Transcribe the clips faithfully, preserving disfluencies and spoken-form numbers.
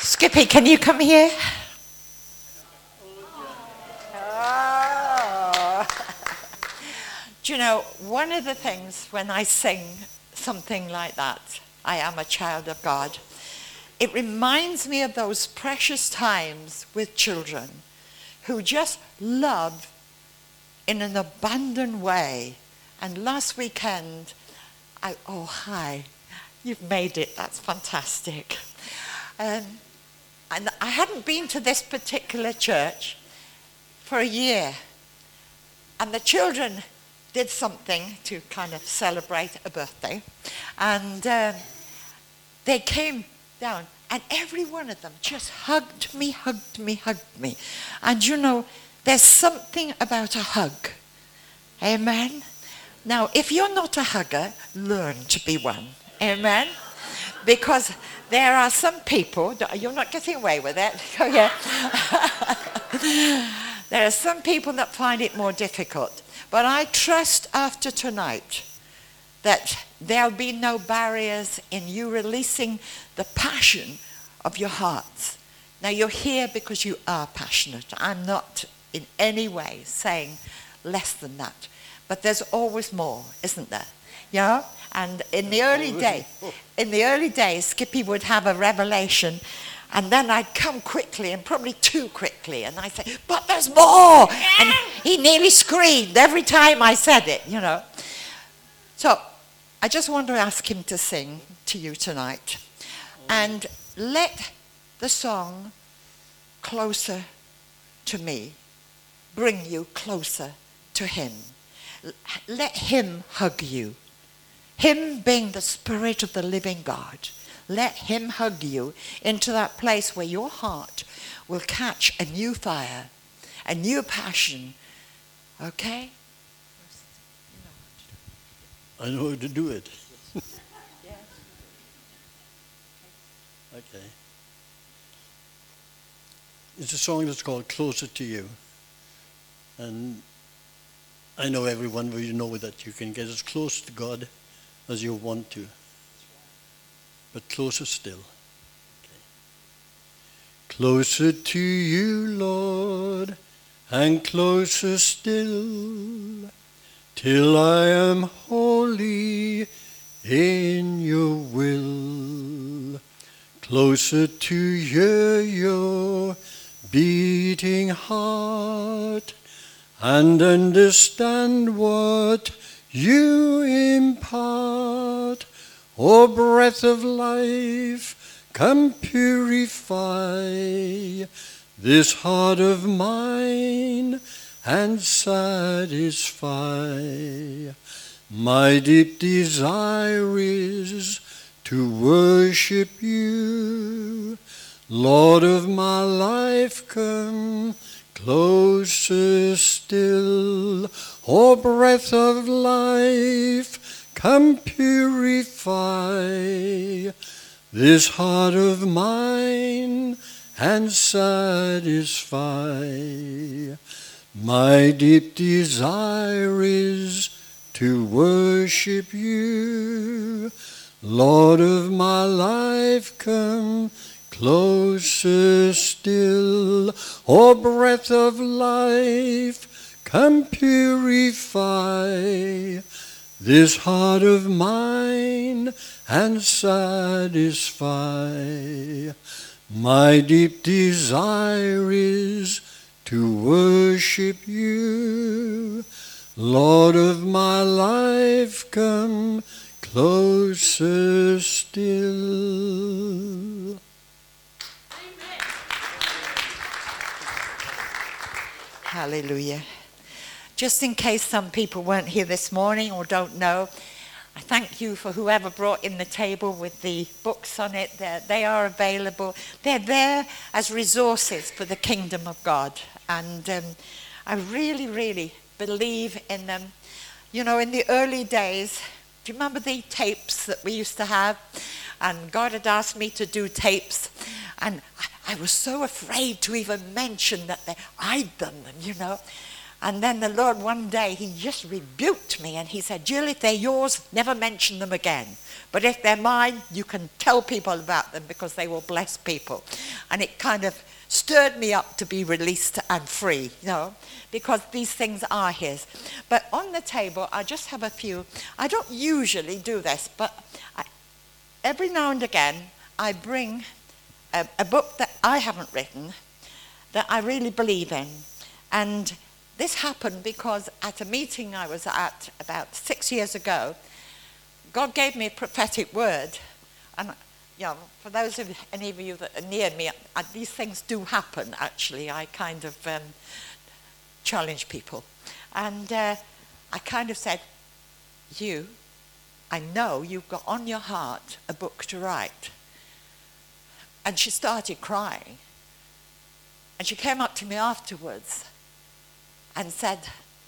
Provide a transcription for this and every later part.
Skippy, can you come here? Oh. Do you know, one of the things when I sing something like that, I am a child of God, it reminds me of those precious times with children who just love in an abundant way. And last weekend, I, oh, hi, you've made it, that's fantastic. Um, and I hadn't been to this particular church for a year. And the children did something to kind of celebrate a birthday. And um, they came down, and every one of them just hugged me, hugged me, hugged me. And you know, there's something about a hug. Amen? Now, if you're not a hugger, learn to be one. Amen? Because there are some people, you're not getting away with it. Oh, yeah. There are some people that find it more difficult. But I trust after tonight that there'll be no barriers in you releasing the passion of your hearts. Now, you're here because you are passionate. I'm not in any way saying less than that. But there's always more, isn't there? Yeah? And in the early day, in the early days, Skippy would have a revelation, and then I'd come quickly, and probably too quickly, and I'd say, but there's more! And he nearly screamed every time I said it, you know. So I just want to ask him to sing to you tonight. And let the song Closer to Me bring you closer to him. Let him hug you. Him being the Spirit of the living God. Let him hug you into that place where your heart will catch a new fire, a new passion. Okay? I know how to do it. Okay. It's a song that's called Closer to You. And I know everyone will know that you can get as close to God as you want to. But closer still. Okay. Closer to you, Lord, and closer still, till I am wholly in your will. Closer to hear your beating heart and understand what you impart. O breath of life, come purify this heart of mine and satisfy. My deep desire is to worship you. Lord of my life, come closer still. O breath of life, come purify this heart of mine and satisfy. My deep desire is to worship you. Lord of my life, come closer still. O breath of life, come purify this heart of mine and satisfy. My deep desire is to worship you. Lord of my life, come closer still. Amen. Hallelujah. Just in case some people weren't here this morning or don't know, I thank you for whoever brought in the table with the books on it. They're, they are available. They're there as resources for the kingdom of God. And um, I really, really believe in them. You know, in the early days, do you remember the tapes that we used to have? And God had asked me to do tapes. And I, I was so afraid to even mention that they, I'd done them, you know. And then the Lord, one day, he just rebuked me and he said, Jill, if they're yours, never mention them again. But if they're mine, you can tell people about them because they will bless people. And it kind of stirred me up to be released and free, you know, because these things are his. But on the table, I just have a few. I don't usually do this, but I, every now and again, I bring a, a book that I haven't written that I really believe in. And this happened because at a meeting I was at about six years ago, God gave me a prophetic word. And you know, for those of any of you that are near me, I, these things do happen, actually. I kind of um, challenge people. And uh, I kind of said, you, I know you've got on your heart a book to write. And she started crying. And she came up to me afterwards and said,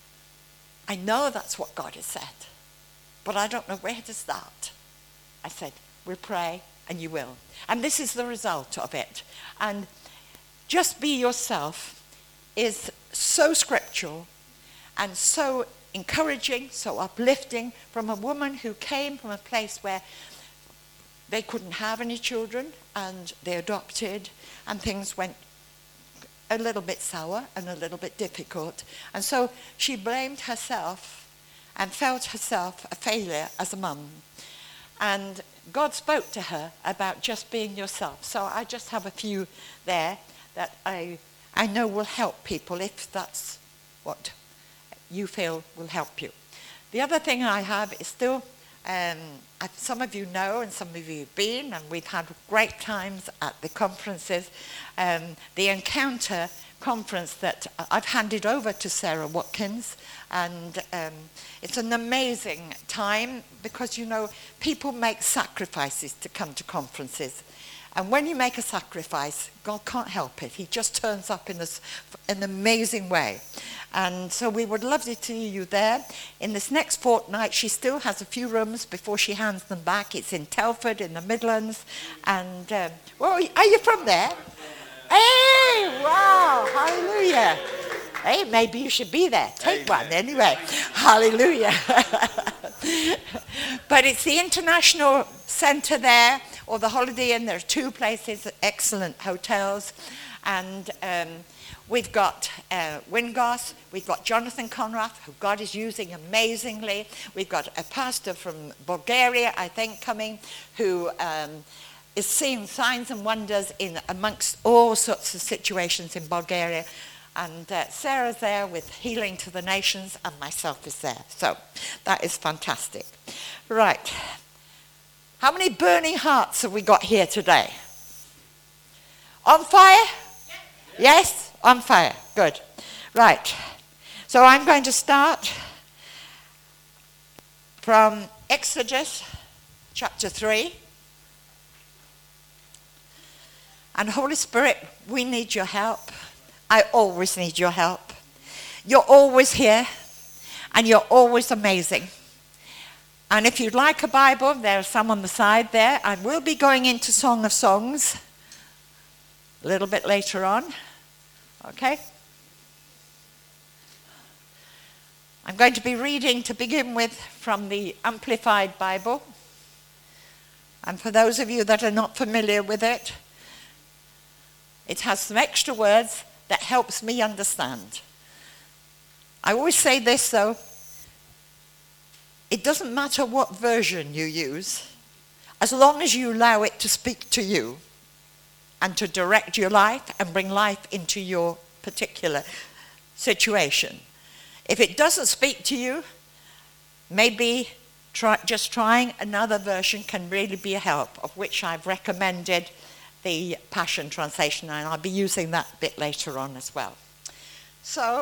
I know that's what God has said, but I don't know where to start. I said, we'll pray and you will. And this is the result of it. And just be yourself is so scriptural and so encouraging, so uplifting from a woman who came from a place where they couldn't have any children and they adopted and things went a little bit sour and a little bit difficult. And so she blamed herself and felt herself a failure as a mum. And God spoke to her about just being yourself. So I just have a few there that I, I know will help people if that's what you feel will help you. The other thing I have is still, um, some of you know and some of you have been, and we've had great times at the conferences. Um, the Encounter conference that I've handed over to Sarah Watkins, and um, it's an amazing time because, you know, people make sacrifices to come to conferences. And when you make a sacrifice, God can't help it. He just turns up in this, an amazing way. And so we would love to see you there. In this next fortnight, she still has a few rooms before she hands them back. It's in Telford in the Midlands. And, um, well, are you from there? Hey, wow, hallelujah. Hey, maybe you should be there. Take Amen. One anyway. Hallelujah. But it's the International Centre there, or the Holiday Inn. There are two places, excellent hotels. And um, we've got uh, Wingos, we've got Jonathan Conrath, who God is using amazingly. We've got a pastor from Bulgaria, I think, coming, who um, is seeing signs and wonders in amongst all sorts of situations in Bulgaria. And uh, Sarah's there with Healing to the Nations, and myself is there. So that is fantastic. Right. How many burning hearts have we got here today? On fire? Yes, yes? On fire. Good. Right. So I'm going to start from Exodus chapter three. And Holy Spirit, we need your help. I always need your help. You're always here, and you're always amazing. And if you'd like a Bible, there are some on the side there. I will be going into Song of Songs a little bit later on. Okay? I'm going to be reading to begin with from the Amplified Bible. And for those of you that are not familiar with it, it has some extra words that helps me understand. I always say this though, it doesn't matter what version you use, as long as you allow it to speak to you and to direct your life and bring life into your particular situation. If it doesn't speak to you, maybe try, just trying another version can really be a help, of which I've recommended the Passion Translation, and I'll be using that a bit later on as well. So,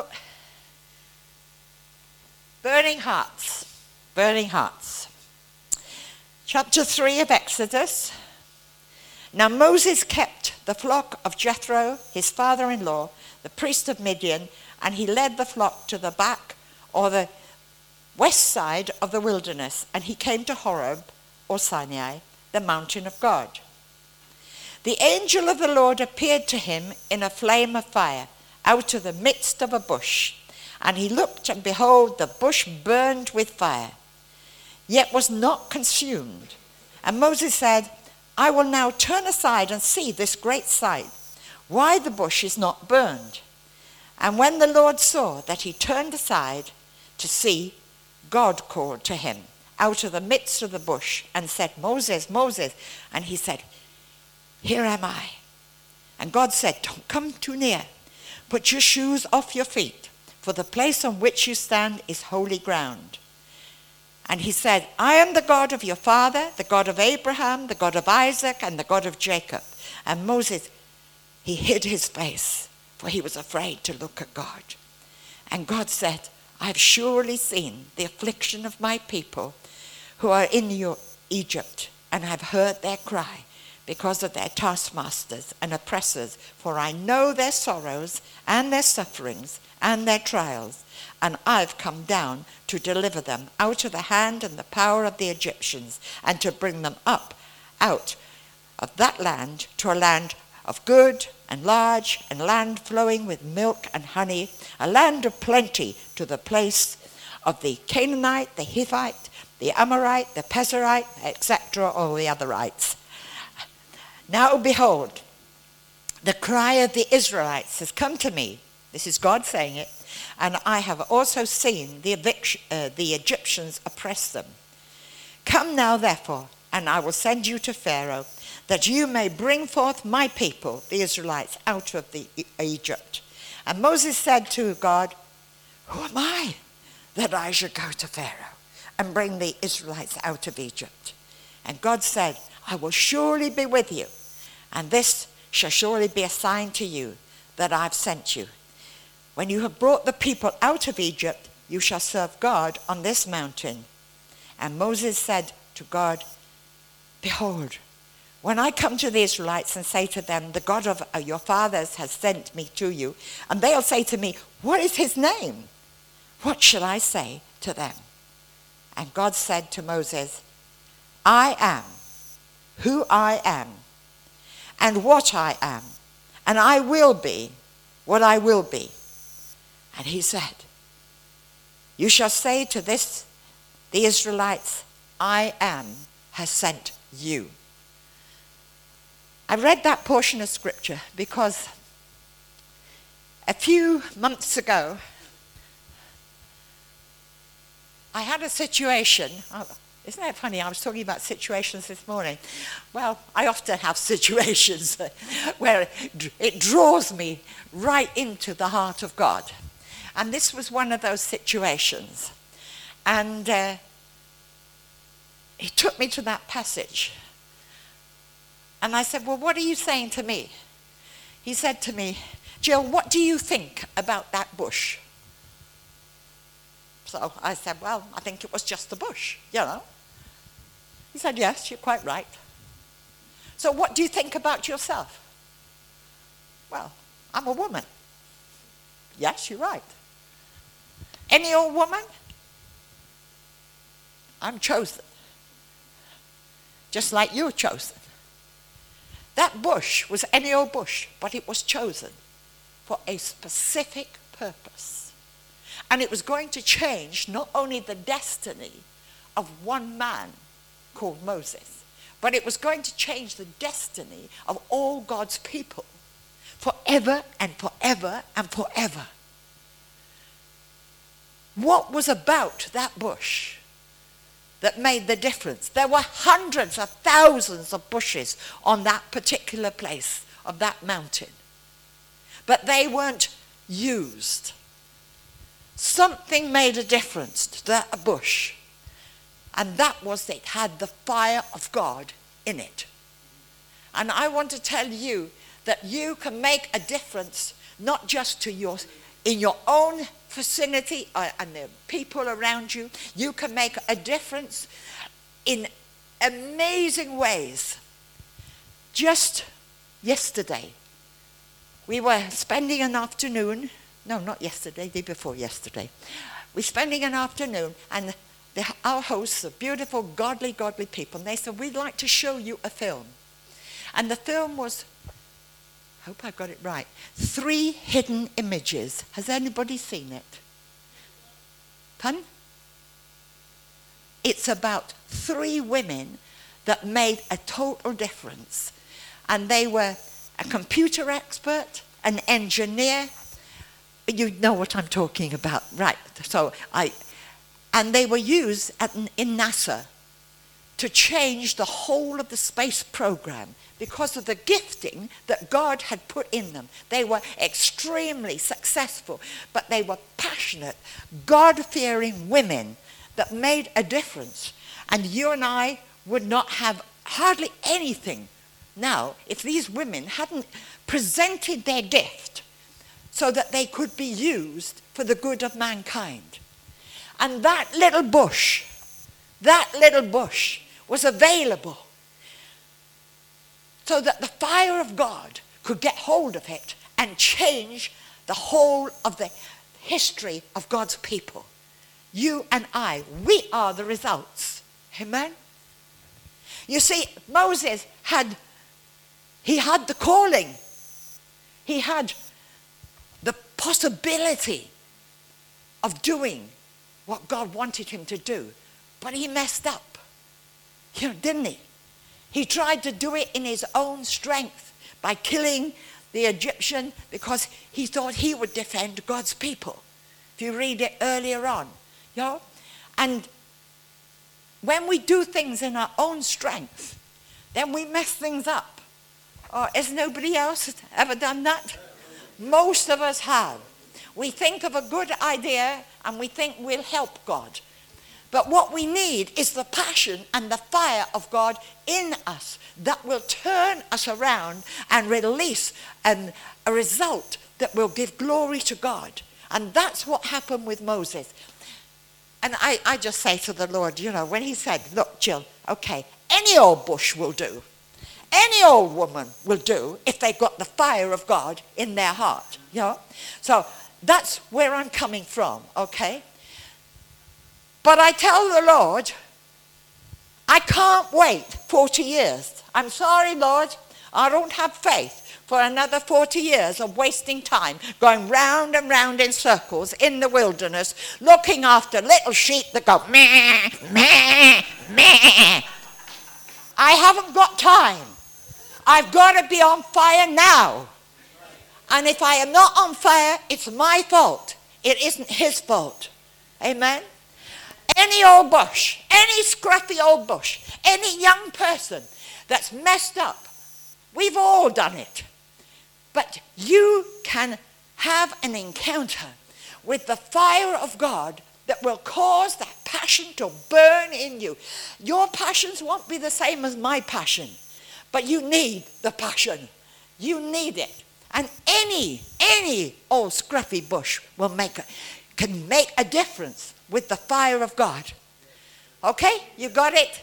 burning hearts, burning hearts. Chapter three of Exodus. Now Moses kept the flock of Jethro, his father-in-law, the priest of Midian, and he led the flock to the back or the west side of the wilderness, and he came to Horeb, or Sinai, the mountain of God. The angel of the Lord appeared to him in a flame of fire out of the midst of a bush. And he looked, and behold, the bush burned with fire, yet was not consumed. And Moses said, I will now turn aside and see this great sight, why the bush is not burned. And when the Lord saw that he turned aside to see, God called to him out of the midst of the bush and said, Moses, Moses. And he said, here am I. And God said, don't come too near. Put your shoes off your feet, for the place on which you stand is holy ground. And he said, I am the God of your father, the God of Abraham, the God of Isaac, and the God of Jacob. And Moses, he hid his face, for he was afraid to look at God. And God said, I have surely seen the affliction of my people who are in your Egypt, and have heard their cry because of their taskmasters and oppressors, for I know their sorrows and their sufferings and their trials, and I've come down to deliver them out of the hand and the power of the Egyptians, and to bring them up out of that land to a land of good and large, and land flowing with milk and honey, a land of plenty, to the place of the Canaanite, the Hittite, the Amorite, the Pezerite, et cetera, all the otherites. Now behold, the cry of the Israelites has come to me. This is God saying it. And I have also seen the, eviction, uh, the Egyptians oppress them. Come now, therefore, and I will send you to Pharaoh, that you may bring forth my people, the Israelites, out of the e- Egypt. And Moses said to God, who am I that I should go to Pharaoh and bring the Israelites out of Egypt? And God said, I will surely be with you, and this shall surely be a sign to you that I've sent you. When you have brought the people out of Egypt, you shall serve God on this mountain. And Moses said to God, behold, when I come to the Israelites and say to them, the God of your fathers has sent me to you, and they'll say to me, what is his name? What shall I say to them? And God said to Moses, I am who I am, and what I am, and I will be what I will be. And he said, you shall say to this, the Israelites, I am has sent you. I read that portion of scripture because a few months ago, I had a situation. Oh, isn't that funny? I was talking about situations this morning. Well, I often have situations where it draws me right into the heart of God. And this was one of those situations. And uh, he took me to that passage. And I said, well, what are you saying to me? He said to me, Jill, what do you think about that bush? So I said, well, I think it was just a bush, you know. He said, yes, you're quite right. So what do you think about yourself? Well, I'm a woman. Yes, you're right. Any old woman? I'm chosen. Just like you're chosen. That bush was any old bush, but it was chosen for a specific purpose. And it was going to change not only the destiny of one man called Moses, but it was going to change the destiny of all God's people forever and forever and forever. What was about that bush that made the difference? There were hundreds of thousands of bushes on that particular place of that mountain, but they weren't used. Something made a difference to that bush, and that was it had the fire of God in it. And I want to tell you that you can make a difference not just to your in your own vicinity uh, and the people around you. You can make a difference in amazing ways. Just yesterday, we were spending an afternoon, no, not yesterday, the day before yesterday. We're spending an afternoon, and the, our hosts are beautiful, godly, godly people, and they said, we'd like to show you a film. And the film was, I hope I got it right, Three Hidden Images. Has anybody seen it? Pardon? It's about three women that made a total difference. And they were a computer expert, an engineer. You know what I'm talking about, right? So I, and they were used at, in NASA to change the whole of the space program because of the gifting that God had put in them. They were extremely successful, but they were passionate, God-fearing women that made a difference. And you and I would not have hardly anything now if these women hadn't presented their gift so that they could be used for the good of mankind. And that little bush, that little bush was available so that the fire of God could get hold of it and change the whole of the history of God's people. You and I, we are the results. Amen? You see, Moses had, he had the calling. He had the possibility of doing what God wanted him to do. But he messed up, you know, didn't he? He tried to do it in his own strength by killing the Egyptian because he thought he would defend God's people. If you read it earlier on, you know? And when we do things in our own strength, then we mess things up. Or has nobody else ever done that? Most of us have. We think of a good idea and we think we'll help God. But what we need is the passion and the fire of God in us that will turn us around and release an, a result that will give glory to God. And that's what happened with Moses. And I, I just say to the Lord, you know, when he said, look, Jill, okay, any old bush will do. Any old woman will do if they've got the fire of God in their heart, you know. So that's where I'm coming from, okay? But I tell the Lord, I can't wait forty years. I'm sorry, Lord, I don't have faith for another forty years of wasting time going round and round in circles in the wilderness looking after little sheep that go meh, meh, meh. I haven't got time. I've got to be on fire now. And if I am not on fire, it's my fault. It isn't his fault. Amen? Any old bush, any scruffy old bush, any young person that's messed up, we've all done it. But you can have an encounter with the fire of God that will cause that passion to burn in you. Your passions won't be the same as my passion, but you need the passion. You need it. And any, any old scruffy bush will make a, can make a difference with the fire of God. Okay? You got it?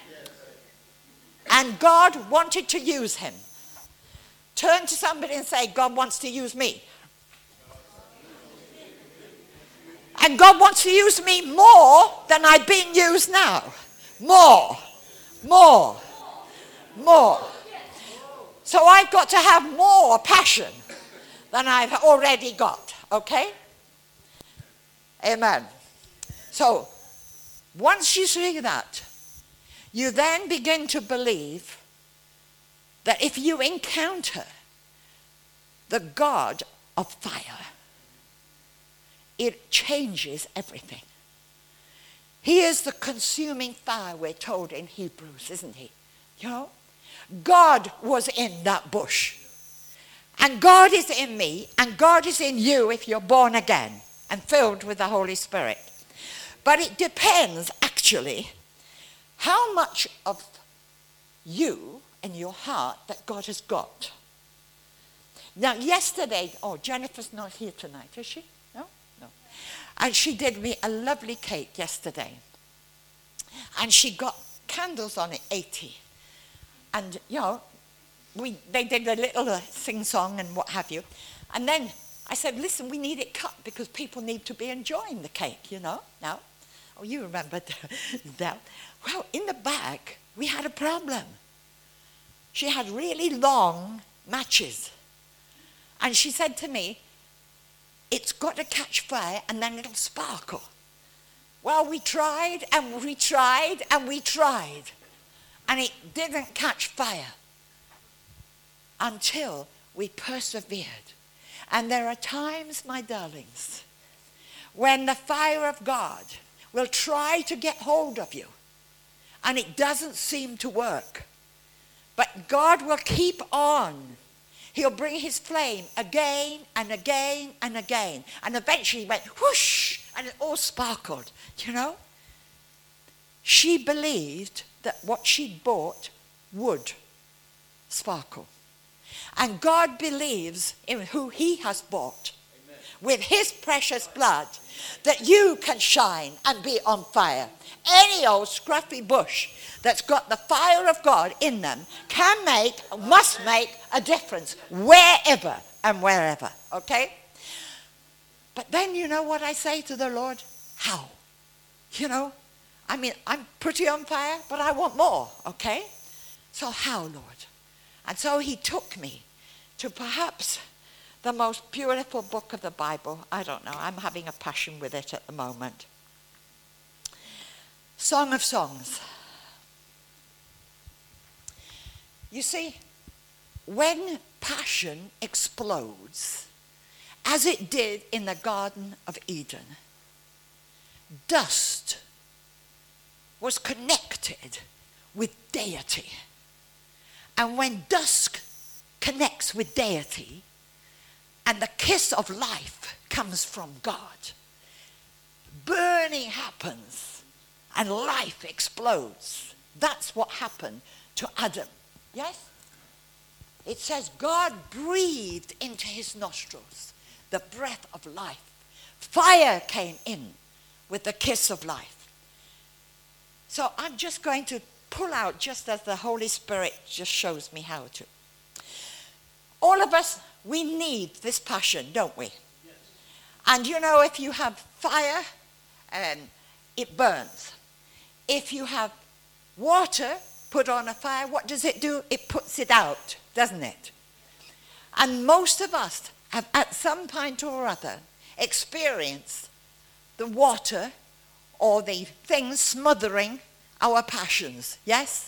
And God wanted to use him. Turn to somebody and say, God wants to use me. And God wants to use me more than I've been used now. More. More. More. So I've got to have more passion than I've already got. Okay? Amen. So, once you see that, you then begin to believe that if you encounter the God of fire, it changes everything. He is the consuming fire, we're told in Hebrews, isn't he? You know? God was in that bush. And God is in me, and God is in you if you're born again and filled with the Holy Spirit. But it depends, actually, how much of you and your heart that God has got. Now, yesterday, oh, Jennifer's not here tonight, is she? No? No. And she did me a lovely cake yesterday. And she got candles on it, eighty. And, you know, we, they did a little uh, sing-song and what have you. And then I said, listen, we need it cut because people need to be enjoying the cake, you know, now. Oh, you remember that. Well, in the back, we had a problem. She had really long matches. And she said to me, it's got to catch fire and then it'll sparkle. Well, we tried and we tried and we tried, and it didn't catch fire until we persevered. And there are times, my darlings, when the fire of God will try to get hold of you, and it doesn't seem to work. But God will keep on. He'll bring his flame again and again and again. And eventually it went whoosh, and it all sparkled, you know. She believed that what she'd bought would sparkle. And God believes in who he has bought. Amen. With his precious blood, that you can shine and be on fire. Any old scruffy bush that's got the fire of God in them can make, must make a difference wherever and wherever, okay? But then you know what I say to the Lord? How? You know, I mean, I'm pretty on fire, but I want more, okay? So how, Lord? And so he took me to perhaps the most beautiful book of the Bible. I don't know, I'm having a passion with it at the moment. Song of Songs. You see, when passion explodes, as it did in the Garden of Eden, dust was connected with deity. And when dust connects with deity, and the kiss of life comes from God, burning happens and life explodes. That's what happened to Adam. Yes? It says God breathed into his nostrils the breath of life. Fire came in with the kiss of life. So I'm just going to pull out just as the Holy Spirit just shows me how to. All of us, we need this passion, don't we? Yes. And you know, if you have fire, um, it burns. If you have water put on a fire, what does it do? It puts it out, doesn't it? And most of us have at some point or other experienced the water or the things smothering our passions, yes?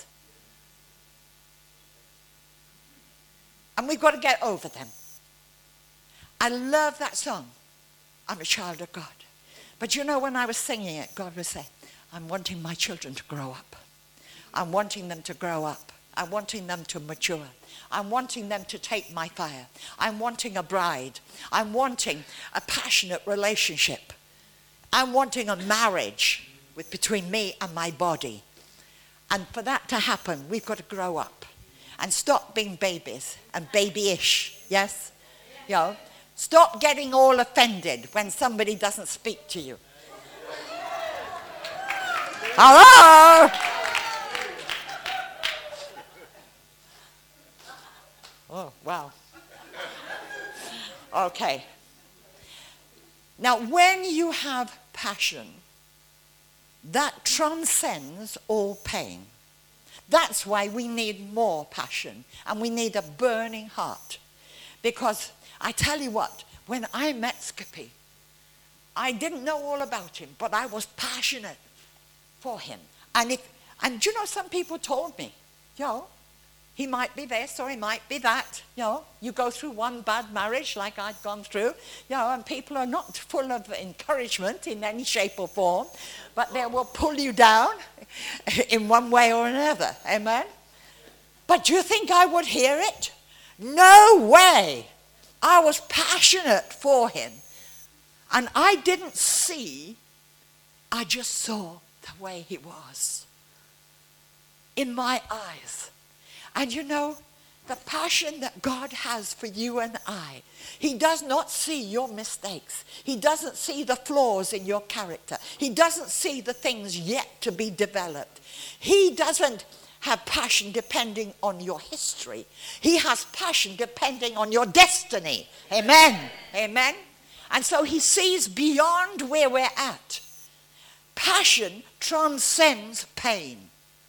And we've got to get over them. I love that song, I'm a child of God. But you know, when I was singing it, God was saying, I'm wanting my children to grow up. I'm wanting them to grow up. I'm wanting them to mature. I'm wanting them to take my fire. I'm wanting a bride. I'm wanting a passionate relationship. I'm wanting a marriage with, between me and my body. And for that to happen, we've got to grow up and stop being babies and babyish, yes? You know, stop getting all offended when somebody doesn't speak to you. Hello? Oh, wow. Okay. Now, when you have passion, that transcends all pain. That's why we need more passion, and we need a burning heart. Because I tell you what, when I met Skippy, I didn't know all about him, but I was passionate for him. And if, and you know, some people told me, you know, he might be this or he might be that. You know, you go through one bad marriage like I'd gone through, you know, and people are not full of encouragement in any shape or form, but they will pull you down in one way or another. Amen? But do you think I would hear it? No way. I was passionate for him. And I didn't see, I just saw the way he was in my eyes. And you know, the passion that God has for you and I, he does not see your mistakes. He doesn't see the flaws in your character. He doesn't see the things yet to be developed. He doesn't have passion depending on your history. He has passion depending on your destiny. Amen. Amen. And so he sees beyond where we're at. Passion transcends pain.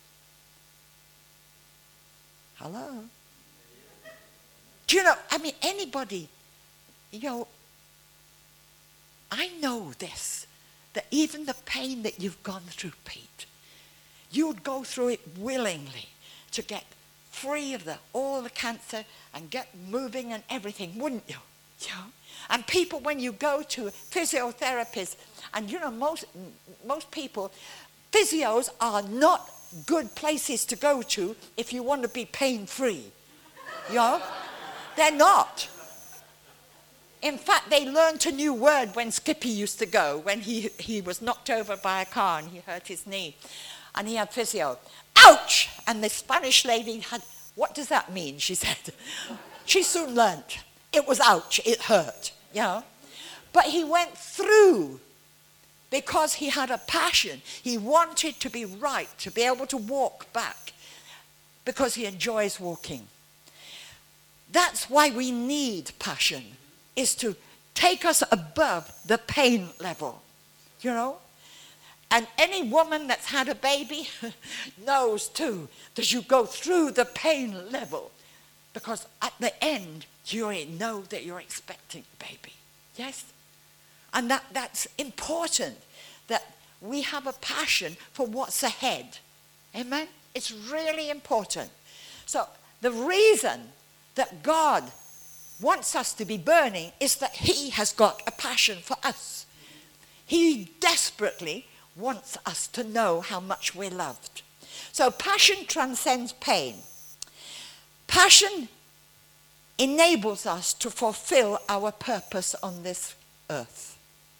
Hello? Do you know, I mean, anybody, you know, I know this, that even the pain that you've gone through, Pete, you'd go through it willingly to get free of the, all the cancer and get moving and everything, wouldn't you? Yeah. And people, when you go to physiotherapists, and you know, most, most people, physios are not good places to go to if you want to be pain-free. You know? They're not. In fact, they learned a new word when Skippy used to go, when he, he was knocked over by a car and he hurt his knee. And he had physio. Ouch! And the Spanish lady had, what does that mean? She said. She soon learned. It was ouch. It hurt. You know? But he went through because he had a passion. He wanted to be right, to be able to walk back because he enjoys walking. That's why we need passion, is to take us above the pain level, you know? And any woman that's had a baby knows too that you go through the pain level because at the end you know that you're expecting a baby. Yes? And that, that's important, that we have a passion for what's ahead. Amen? It's really important. So the reason that God wants us to be burning is that he has got a passion for us. He desperately wants us to know how much we're loved. So passion transcends pain. Passion enables us to fulfill our purpose on this earth.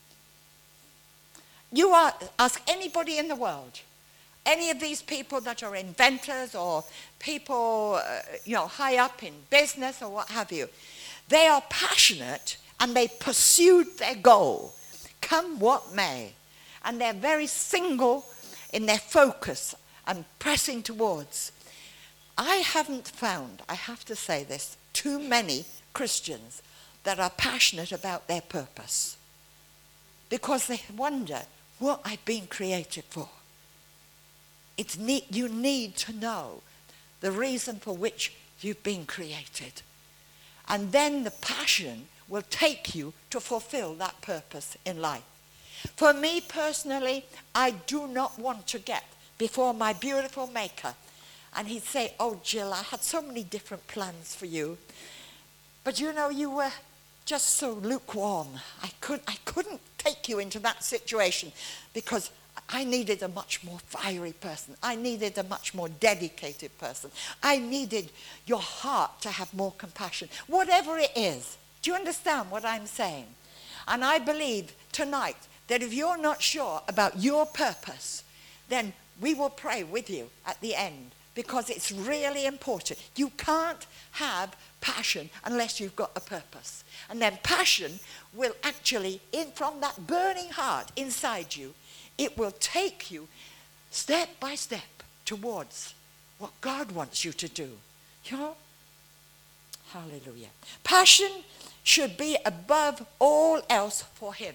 You are, ask anybody in the world, any of these people that are inventors or people, uh, you know, high up in business or what have you, they are passionate and they pursued their goal, come what may. And they're very single in their focus and pressing towards. I haven't found, I have to say this, too many Christians that are passionate about their purpose because they wonder what I've been created for. It's need, you need to know the reason for which you've been created. And then the passion will take you to fulfill that purpose in life. For me personally, I do not want to get before my beautiful maker and he'd say, oh Jill, I had so many different plans for you, but you know, you were just so lukewarm. I, could, I couldn't take you into that situation because I needed a much more fiery person. I needed a much more dedicated person. I needed your heart to have more compassion. Whatever it is. Do you understand what I'm saying? And I believe tonight that if you're not sure about your purpose, then we will pray with you at the end because it's really important. You can't have passion unless you've got a purpose. And then passion will actually, in from that burning heart inside you, it will take you step by step towards what God wants you to do. You know? Hallelujah. Passion should be above all else for him.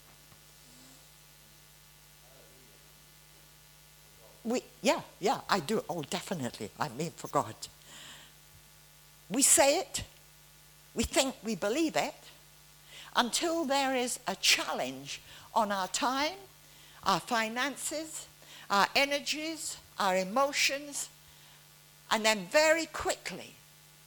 We, yeah, yeah, I do. Oh, definitely. I mean for God. We say it. We think we believe it. Until there is a challenge on our time, our finances, our energies, our emotions, and then very quickly,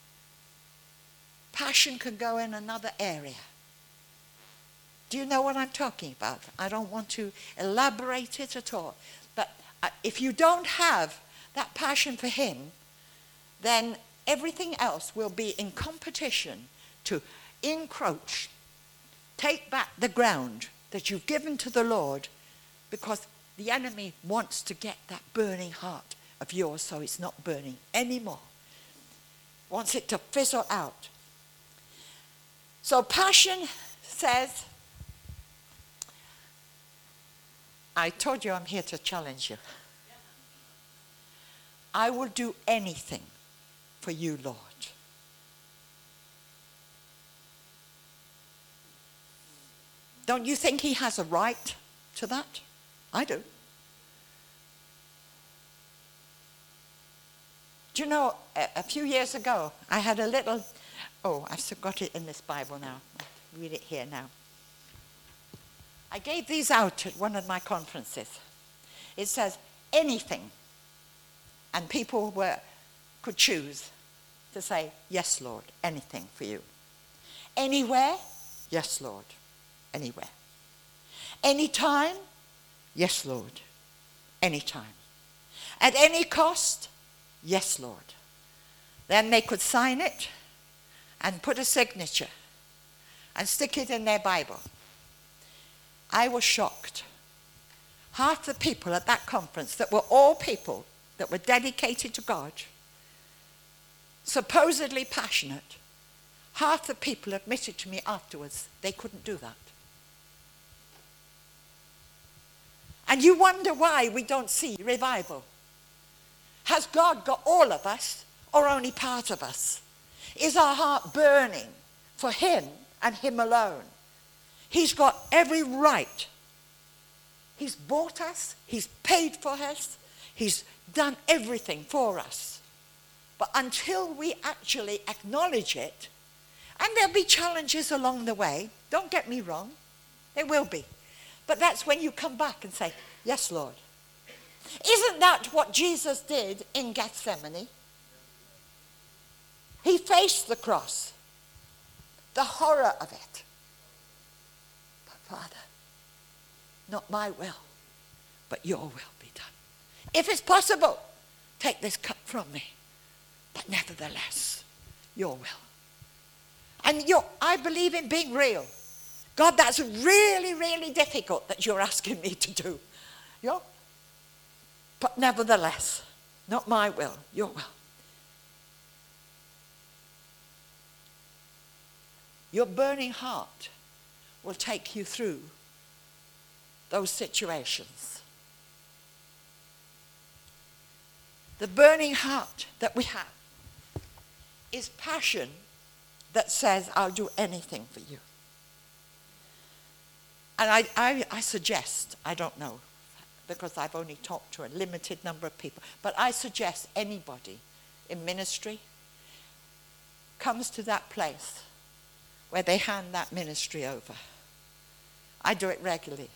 passion can go in another area. Do you know what I'm talking about? I don't want to elaborate it at all. But if you don't have that passion for him, then everything else will be in competition to encroach, take back the ground that you've given to the Lord, because the enemy wants to get that burning heart of yours so it's not burning anymore. Wants it to fizzle out. So passion says, I told you I'm here to challenge you. I will do anything for you, Lord. Don't you think he has a right to that? I do. Do you know, a, a few years ago, I had a little, oh, I've got it in this Bible now. I'll read it here now. I gave these out at one of my conferences. It says, anything. And people were, could choose to say, yes, Lord, anything for you. Anywhere? Yes, Lord, anywhere. Anytime? Yes, Lord, anytime. At any cost? Yes, Lord. Then they could sign it and put a signature and stick it in their Bible. I was shocked. Half the people at that conference, that were all people that were dedicated to God, supposedly passionate, half the people admitted to me afterwards they couldn't do that. And you wonder why we don't see revival. Has God got all of us or only part of us? Is our heart burning for him and him alone? He's got every right. He's bought us. He's paid for us. He's done everything for us. But until we actually acknowledge it, and there'll be challenges along the way, don't get me wrong, there will be. But that's when you come back and say, yes, Lord. Isn't that what Jesus did in Gethsemane? He faced the cross, the horror of it. But Father, not my will, but your will be done. If it's possible, take this cup from me. But nevertheless, your will. And you're, I believe in being real. God, that's really, really difficult that you're asking me to do. You know? But nevertheless, not my will, your will. Your burning heart will take you through those situations. The burning heart that we have is passion that says, I'll do anything for you. And I, I, I suggest, I don't know, because I've only talked to a limited number of people, but I suggest anybody in ministry comes to that place where they hand that ministry over. I do it regularly.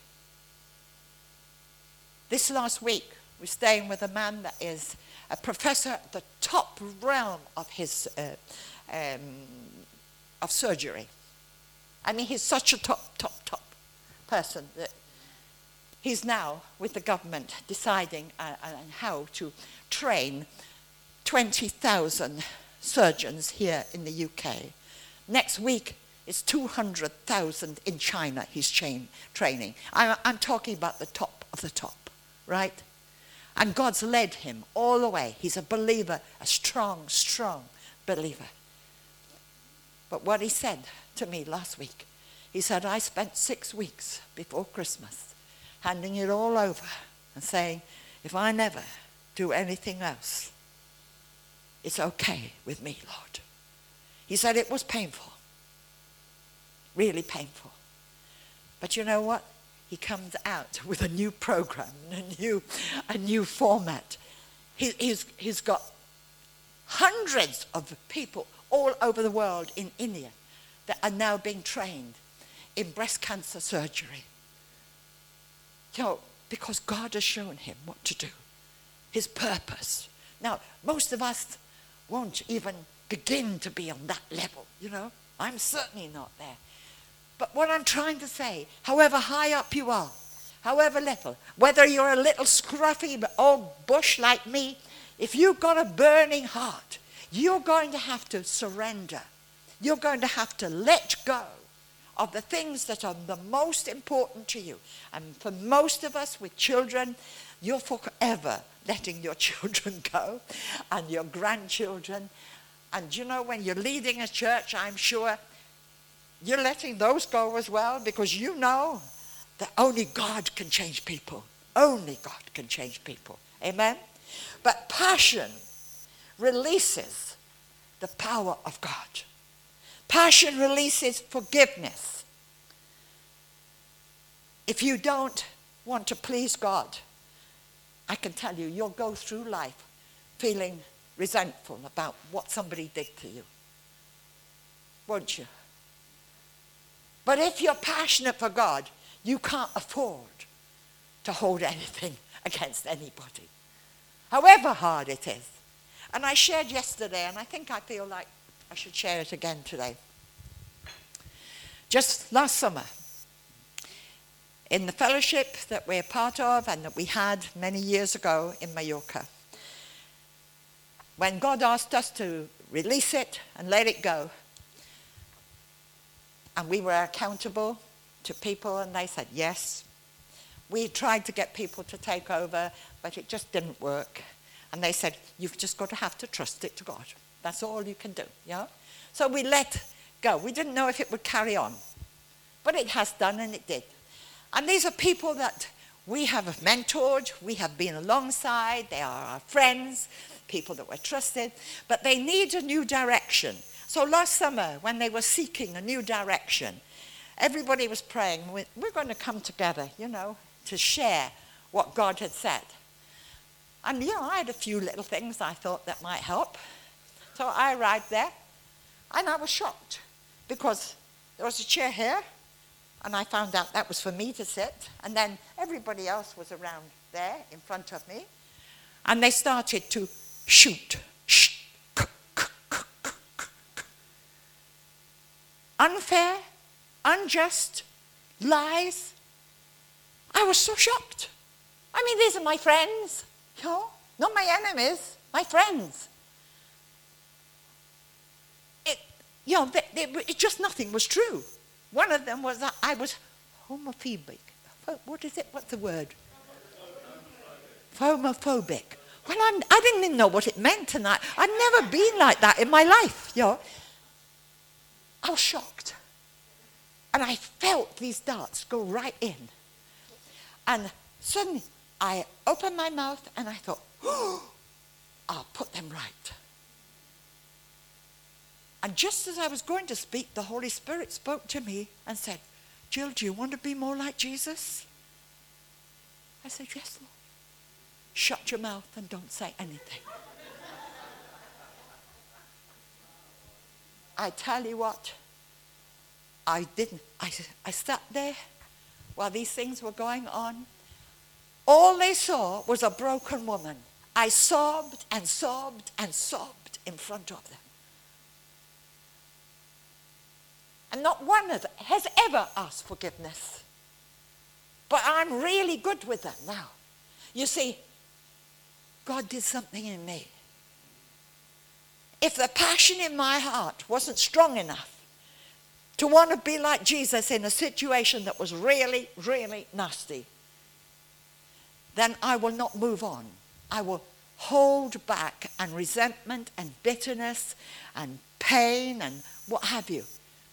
This last week, we're staying with a man that is a professor at the top realm of his uh, um, of surgery. I mean, he's such a top, top, top person that he's now with the government deciding uh, uh, how to train twenty thousand surgeons here in the U K. Next week, it's two hundred thousand in China he's train, training. I, I'm talking about the top of the top, right? And God's led him all the way. He's a believer, a strong, strong believer. But what he said to me last week, he said, I spent six weeks before Christmas handing it all over and saying, if I never do anything else, it's okay with me, Lord. He said it was painful, really painful. But you know what? He comes out with a new program, a new, a new format. He, he's, he's got hundreds of people all over the world in India that are now being trained in breast cancer surgery. You know, because God has shown him what to do, his purpose. Now, most of us won't even begin to be on that level, you know. I'm certainly not there. But what I'm trying to say, however high up you are, however little, whether you're a little scruffy old bush like me, if you've got a burning heart, you're going to have to surrender. You're going to have to let go of the things that are the most important to you. And for most of us with children, you're forever letting your children go and your grandchildren. And you know, when you're leading a church, I'm sure you're letting those go as well, because you know that only God can change people. Only God can change people. Amen? But passion releases the power of God. Passion releases forgiveness. If you don't want to please God, I can tell you, you'll go through life feeling resentful about what somebody did to you. Won't you? But if you're passionate for God, You can't afford to hold anything against anybody, however hard it is. And I shared yesterday, and I think I feel like I should share it again today. Just last summer, in the fellowship that we're part of and that we had many years ago in Mallorca, when God asked us to release it and let it go, and we were accountable to people, and they said yes. We tried to get people to take over, but it just didn't work. And they said, you've just got to have to trust it to God. That's all you can do, yeah? So we let go. We didn't know if it would carry on, but it has done, and it did. And these are people that we have mentored, we have been alongside, they are our friends, people that we're trusted, but they need a new direction. So last summer, when they were seeking a new direction, everybody was praying, we're going to come together, you know, to share what God had said. And, you know, I had a few little things I thought that might help. So I arrived there, and I was shocked, because there was a chair here, and I found out that was for me to sit, and then everybody else was around there in front of me, and they started to shoot. Unfair, unjust, lies. I was so shocked. I mean, these are my friends, you know, not my enemies, my friends. It, you know, they, they, it just nothing was true. One of them was that I was homophobic. What is it? What's the word? Homophobic. Well, I'm, I didn't even know what it meant tonight. I'd never been like that in my life, you know. I was shocked. And I felt these darts go right in. And suddenly, I opened my mouth and I thought, oh, I'll put them right. And just as I was going to speak, the Holy Spirit spoke to me and said, Jill, do you want to be more like Jesus? I said, yes, Lord. Shut your mouth and don't say anything. I tell you what, I didn't. I, I sat there while these things were going on. All they saw was a broken woman. I sobbed and sobbed and sobbed in front of them. And not one of them has ever asked forgiveness. But I'm really good with them now. You see, God did something in me. If the passion in my heart wasn't strong enough to want to be like Jesus in a situation that was really, really nasty, then I will not move on. I will hold back, and resentment and bitterness and pain and what have you.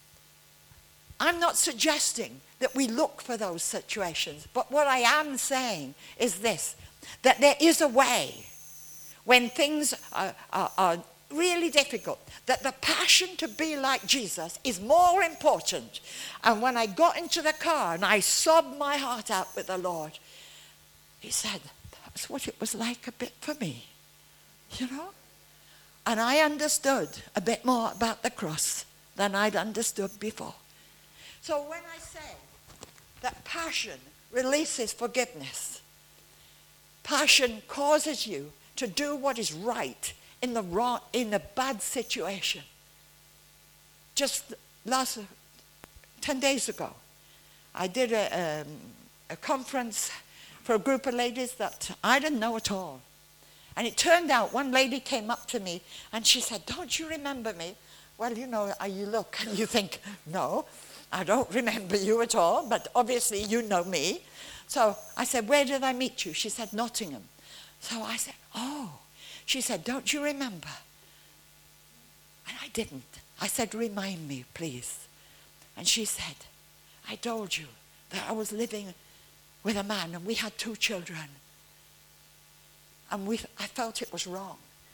I'm not suggesting that we look for those situations, but what I am saying is this, that there is a way when things are, are, are really difficult, that the passion to be like Jesus is more important. And when I got into the car and I sobbed my heart out with the Lord, he said, that's what it was like a bit for me, you know? And I understood a bit more about the cross than I'd understood before. So when I say that passion releases forgiveness, passion causes you to do what is right in the wrong, in a bad situation. Just last, ten days ago, I did a, um, a conference for a group of ladies that I didn't know at all. And it turned out one lady came up to me and she said, don't you remember me? Well, you know, you look and you think, no, I don't remember you at all, but obviously you know me. So I said, where did I meet you? She said, Nottingham. So I said, oh. She said, don't you remember? And I didn't. I said, remind me, please. And she said, I told you that I was living with a man and we had two children. And we, I felt it was wrong.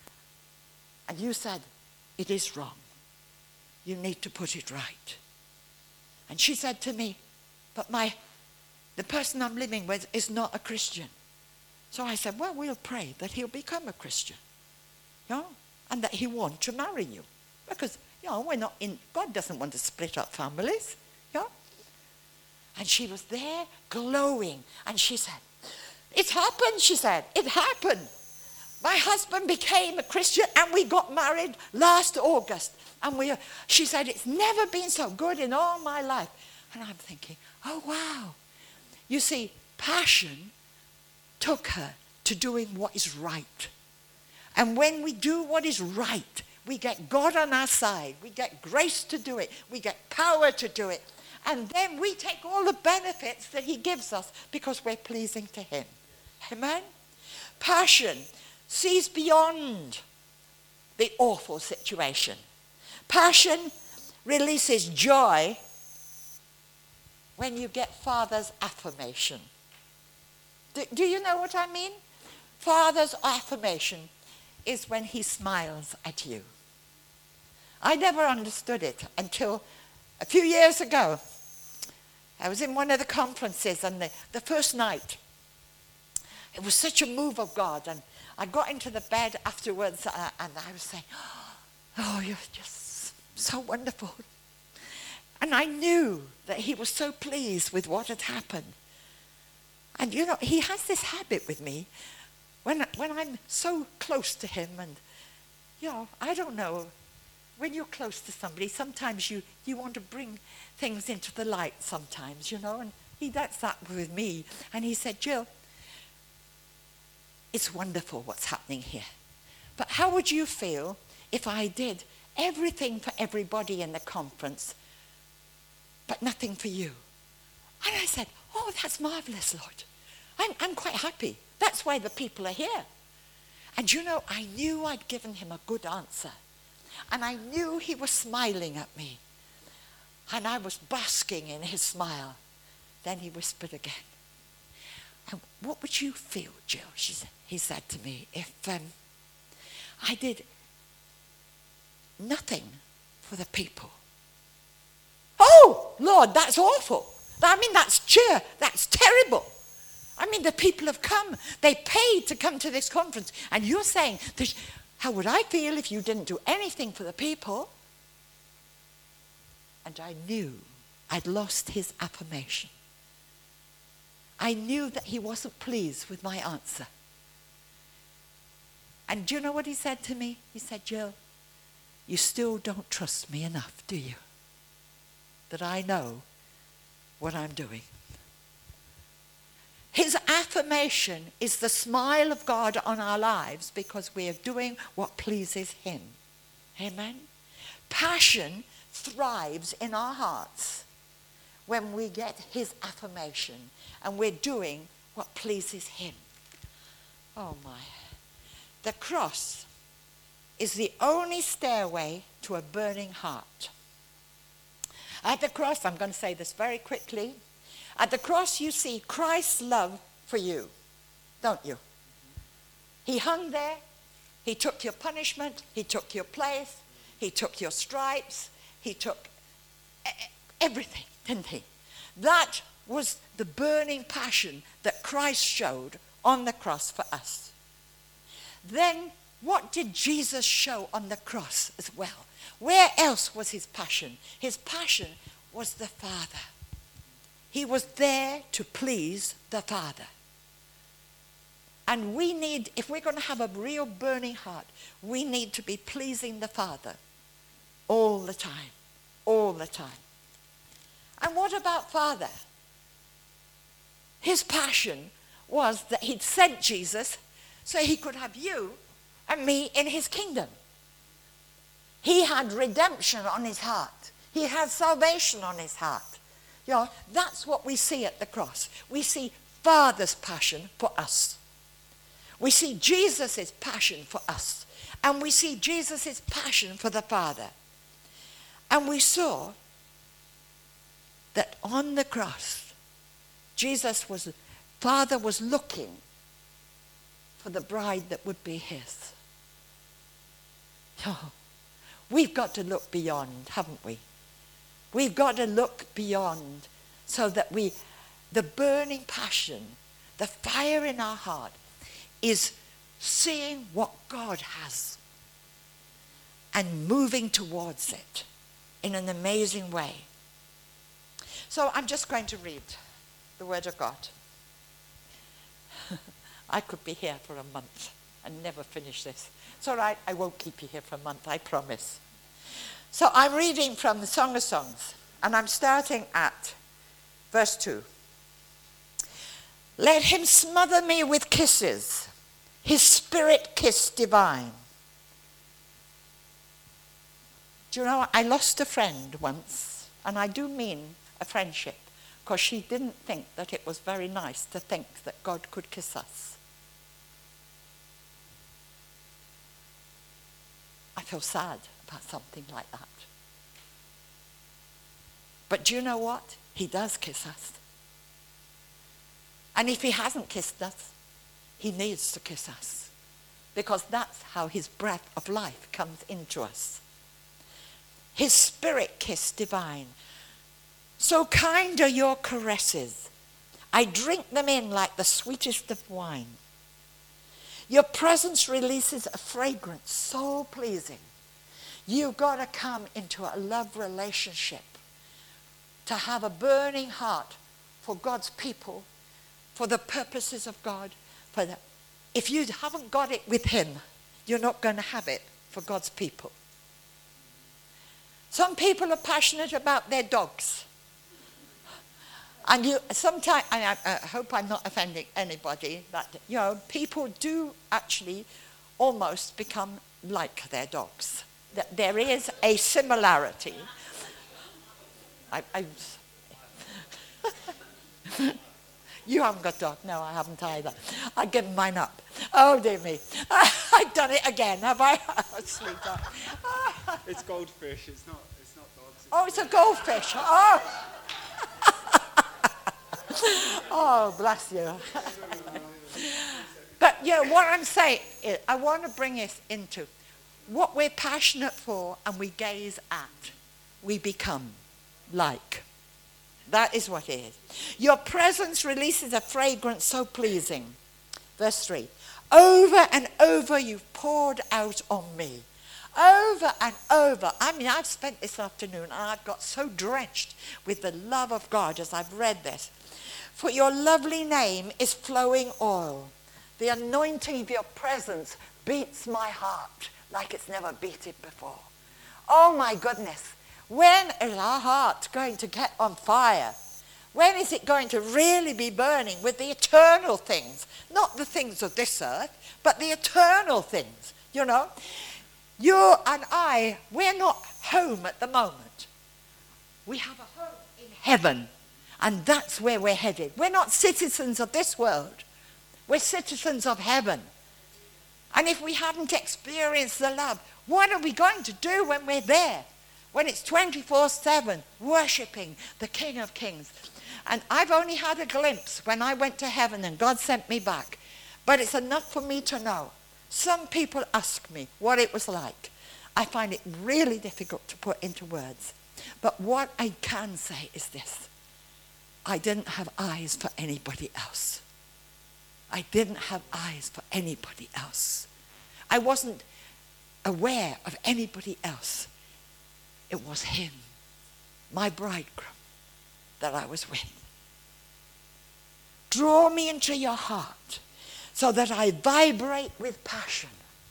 And you said, it is wrong. You need to put it right. And she said to me, but my, the person I'm living with is not a Christian. So I said, well, we'll pray that he'll become a Christian, you know, and that he wants to marry you. Because, you know, we're not in, God doesn't want to split up families, you know. And she was there glowing. And she said, "It's happened," she said. "It happened. My husband became a Christian and we got married last August." And we, she said, "It's never been so good in all my life." And I'm thinking, oh, wow. You see, passion took her to doing what is right. And when we do what is right, we get God on our side. We get grace to do it. We get power to do it. And then we take all the benefits that he gives us because we're pleasing to him. Amen? Passion sees beyond the awful situation. Passion releases joy when you get Father's affirmation. Do, do you know what I mean? Father's affirmation is when he smiles at you. I never understood it until a few years ago. I was in one of the conferences, and the, the first night, it was such a move of God, and I got into the bed afterwards, uh, and I was saying, "Oh, you're just so wonderful." And I knew that he was so pleased with what had happened. And you know, he has this habit with me, when, when I'm so close to him, and, you know, I don't know, when you're close to somebody, sometimes you, you want to bring things into the light sometimes, you know, and he does that with me. And he said, "Jill, it's wonderful what's happening here. But how would you feel if I did everything for everybody in the conference, but nothing for you?" And I said, "Oh, that's marvelous, Lord. I'm, I'm quite happy. That's why the people are here." And you know, I knew I'd given him a good answer. And I knew he was smiling at me. And I was basking in his smile. Then he whispered again, "And what would you feel, Jill," she said, he said to me, "if um, I did nothing for the people?" Oh, Lord, that's awful. I mean, that's cheer. That's terrible. I mean, the people have come. They paid to come to this conference. And you're saying, that, how would I feel if you didn't do anything for the people? And I knew I'd lost his affirmation. I knew that he wasn't pleased with my answer. And do you know what he said to me? He said, "Jill, you still don't trust me enough, do you? That I know what I'm doing." His affirmation is the smile of God on our lives because we are doing what pleases him. Amen? Passion thrives in our hearts when we get his affirmation and we're doing what pleases him. Oh my. The cross is the only stairway to a burning heart. At the cross, I'm going to say this very quickly. At the cross, you see Christ's love for you, don't you? He hung there. He took your punishment. He took your place. He took your stripes. He took everything, didn't he? That was the burning passion that Christ showed on the cross for us. Then, what did Jesus show on the cross as well? Where else was his passion? His passion was the Father. He was there to please the Father. And we need, if we're going to have a real burning heart, we need to be pleasing the Father all the time, all the time. And what about Father? His passion was that he'd sent Jesus so he could have you and me in his kingdom. He had redemption on his heart. He had salvation on his heart. You know, that's what we see at the cross. We see Father's passion for us. We see Jesus' passion for us. And we see Jesus' passion for the Father. And we saw that on the cross, Jesus was, Father was looking for the bride that would be his. Oh, we've got to look beyond, haven't we? We've got to look beyond so that we, the burning passion, the fire in our heart is seeing what God has and moving towards it in an amazing way. So I'm just going to read the Word of God. I could be here for a month and never finish this. It's all right, I won't keep you here for a month, I promise. So I'm reading from the Song of Songs, and I'm starting at verse two. Let him smother me with kisses, his spirit kiss divine. Do you know, I lost a friend once, and I do mean a friendship, because she didn't think that it was very nice to think that God could kiss us. I feel sad about something like that. But do you know what? He does kiss us. And if he hasn't kissed us, he needs to kiss us, because that's how his breath of life comes into us. His spirit kiss divine. So kind are your caresses. I drink them in like the sweetest of wine. Your presence releases a fragrance so pleasing. You've got to come into a love relationship to have a burning heart for God's people, for the purposes of God. For the, if you haven't got it with him, you're not going to have it for God's people. Some people are passionate about their dogs. And you sometimes, and I, I hope I'm not offending anybody, that, you know, people do actually almost become like their dogs. That there is a similarity. I, I, you haven't got a dog? No, I haven't either. I've given mine up. Oh, dear me. I've done it again, have I? Oh, sweetheart. It's goldfish, it's not, it's not dogs. It's oh, it's a goldfish. Oh. Oh, bless you. But, you know, what I'm saying is, I want to bring us into what we're passionate for and we gaze at, we become like. That is what it is. Your presence releases a fragrance so pleasing. Verse three. Over and over you've poured out on me. Over and over. I mean, I've spent this afternoon and I've got so drenched with the love of God as I've read this. For your lovely name is flowing oil. The anointing of your presence beats my heart like it's never beat it before. Oh my goodness. When is our heart going to get on fire? When is it going to really be burning with the eternal things? Not the things of this earth, but the eternal things, you know. You and I, we're not home at the moment. We have a home in heaven. And that's where we're headed. We're not citizens of this world. We're citizens of heaven. And if we haven't experienced the love, what are we going to do when we're there? When it's twenty-four seven, worshipping the King of Kings. And I've only had a glimpse when I went to heaven and God sent me back. But it's enough for me to know. Some people ask me what it was like. I find it really difficult to put into words. But what I can say is this. I didn't have eyes for anybody else. I didn't have eyes for anybody else. I wasn't aware of anybody else. It was him, my bridegroom, that I was with. Draw me into your heart so that I vibrate with passion.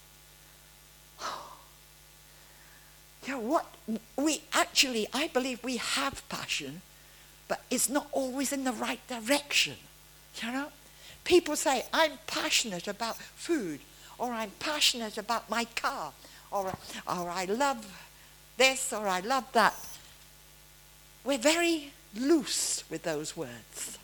You know what? We actually, I believe we have passion, but it's not always in the right direction, you know? People say, I'm passionate about food, or I'm passionate about my car, or, or I love this, or I love that. We're very loose with those words.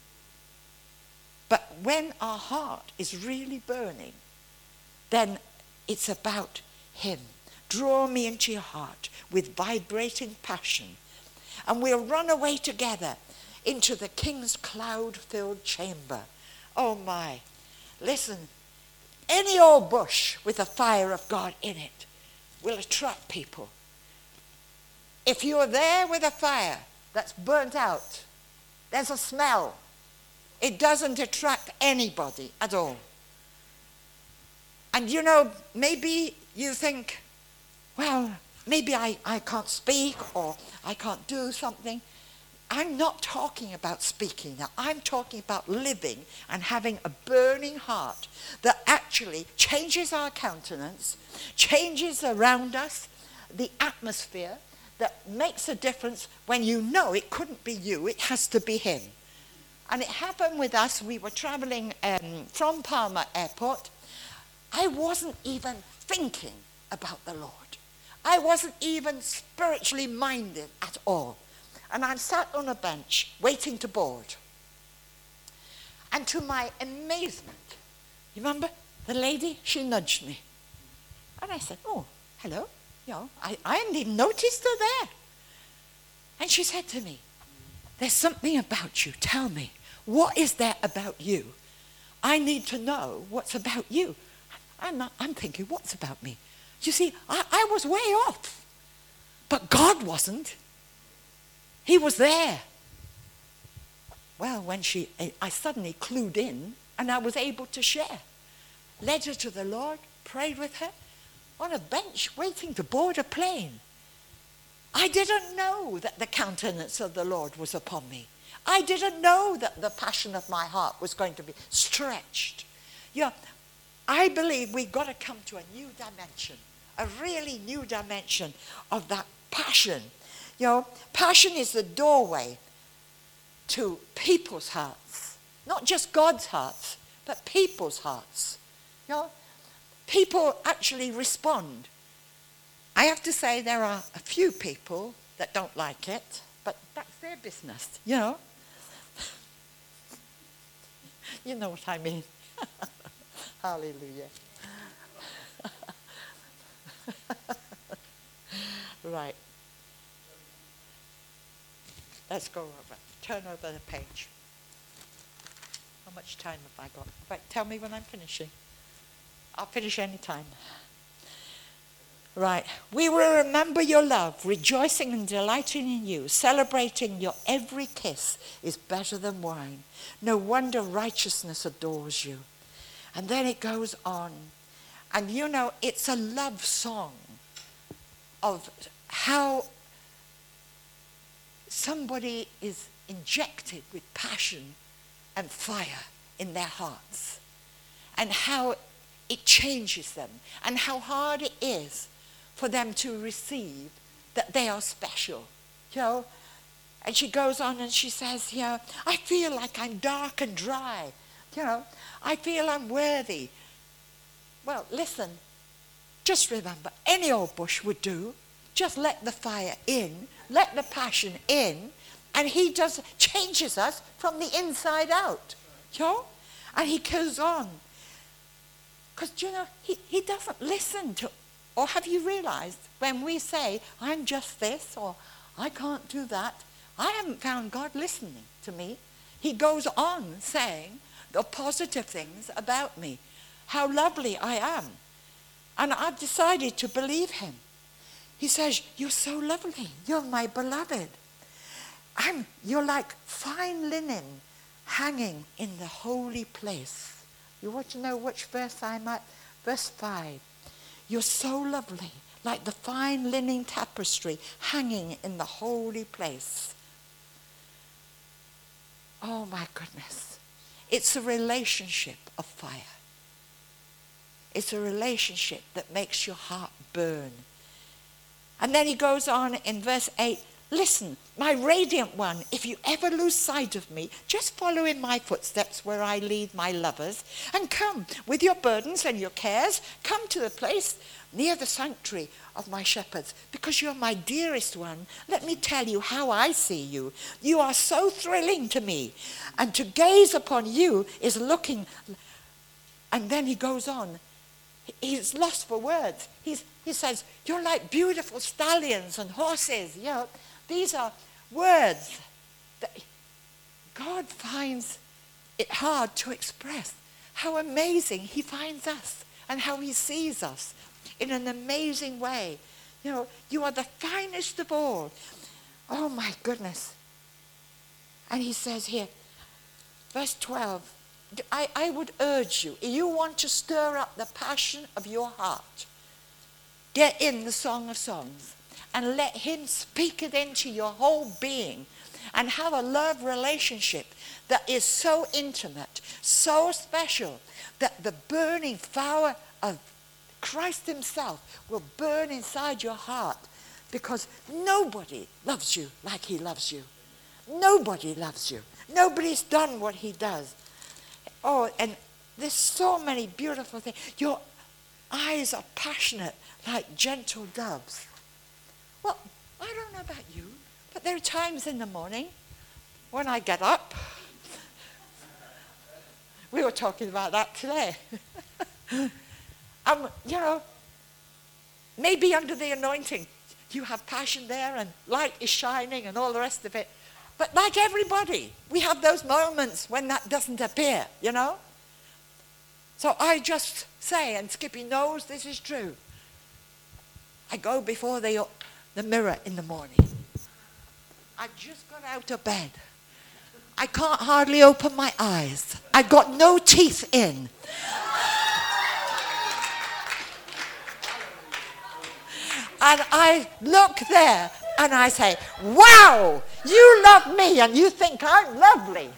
But when our heart is really burning, then it's about him. Draw me into your heart with vibrating passion, and we'll run away together into the King's cloud-filled chamber. Oh my, listen, any old bush with the fire of God in it will attract people. If you're there with a fire that's burnt out, there's a smell. It doesn't attract anybody at all. And you know, maybe you think, well, maybe I, I can't speak or I can't do something. I'm not talking about speaking now. I'm talking about living and having a burning heart that actually changes our countenance, changes around us, the atmosphere, that makes a difference when you know it couldn't be you, it has to be him. And it happened with us. We were traveling um, from Palma Airport. I wasn't even thinking about the Lord. I wasn't even spiritually minded at all. And I'm sat on a bench waiting to board. And to my amazement, you remember the lady? She nudged me. And I said, oh, hello. You know, I, I hadn't even noticed her there. And she said to me, there's something about you. Tell me, what is there about you? I need to know what's about you. I'm, not, I'm thinking, what's about me? You see, I, I was way off. But God wasn't. He was there. Well, when she, I suddenly clued in and I was able to share. Led her to the Lord, prayed with her on a bench waiting to board a plane. I didn't know that the countenance of the Lord was upon me. I didn't know that the passion of my heart was going to be stretched. Yeah, I believe we've got to come to a new dimension, a really new dimension of that passion. You know, passion is the doorway to people's hearts. Not just God's hearts, but people's hearts. You know, people actually respond. I have to say there are a few people that don't like it, but that's their business, you know. You know what I mean. Hallelujah. Right. Let's go over. Turn over the page. How much time have I got? Right, tell me when I'm finishing. I'll finish any time. Right. We will remember your love, rejoicing and delighting in you, celebrating your every kiss is better than wine. No wonder righteousness adores you. And then it goes on. And you know, it's a love song of how somebody is injected with passion and fire in their hearts. And how it changes them. And how hard it is for them to receive that they are special, you know. And she goes on and she says, you know, I feel like I'm dark and dry, you know. I feel unworthy. Well, listen, just remember, any old bush would do. Just let the fire in, let the passion in, and he does changes us from the inside out, you know. And he goes on. Because, you know, he, he doesn't listen to. Or have you realized when we say, I'm just this, or I can't do that, I haven't found God listening to me. He goes on saying the positive things about me, how lovely I am. And I've decided to believe him. He says, you're so lovely. You're my beloved. I'm, you're like fine linen hanging in the holy place. You want to know which verse I'm at? Verse five. You're so lovely, like the fine linen tapestry hanging in the holy place. Oh my goodness. It's a relationship of fire. It's a relationship that makes your heart burn. And then he goes on in verse eight, listen, my radiant one, if you ever lose sight of me, just follow in my footsteps where I lead my lovers, and come with your burdens and your cares, come to the place near the sanctuary of my shepherds, because you're my dearest one. Let me tell you how I see you. You are so thrilling to me, and to gaze upon you is looking. And then he goes on. He's lost for words. He's, he says, you're like beautiful stallions and horses. You know, these are words that God finds it hard to express. How amazing he finds us and how he sees us in an amazing way. You know, you are the finest of all. Oh my goodness. And he says here, verse twelve, I, I would urge you, if you want to stir up the passion of your heart, get in the Song of Songs and let him speak it into your whole being and have a love relationship that is so intimate, so special, that the burning fire of Christ himself will burn inside your heart, because nobody loves you like he loves you. Nobody loves you. Nobody's done what he does. Oh, and there's so many beautiful things. Your eyes are passionate like gentle doves. Well, I don't know about you, but there are times in the morning when I get up. We were talking about that today. um, you know, maybe under the anointing, you have passion there and light is shining and all the rest of it. But like everybody, we have those moments when that doesn't appear, you know. So I just say, and Skippy knows this is true, I go before the, the mirror in the morning. I just got out of bed. I can't hardly open my eyes. I got no teeth in. And I look there and I say, wow, you love me and you think I'm lovely.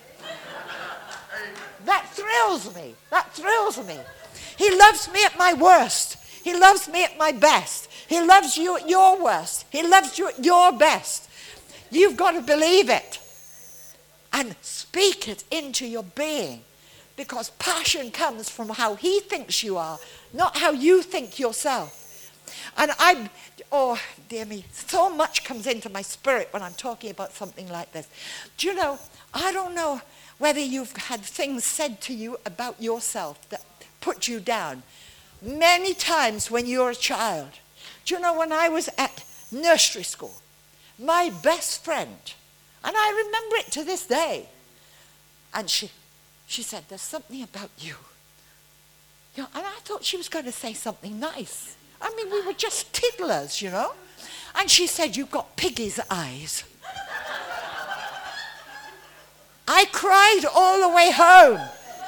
That thrills me. That thrills me. He loves me at my worst. He loves me at my best. He loves you at your worst. He loves you at your best. You've got to believe it and speak it into your being, because passion comes from how he thinks you are, not how you think yourself. And I, oh dear me, so much comes into my spirit when I'm talking about something like this. Do you know, I don't know whether you've had things said to you about yourself that put you down. Many times when you're a child. Do you know, when I was at nursery school, my best friend, and I remember it to this day, and she, she said, there's something about you. You know, and I thought she was going to say something nice. I mean, we were just tiddlers, you know. And she said, you've got piggy's eyes. I cried all the way home.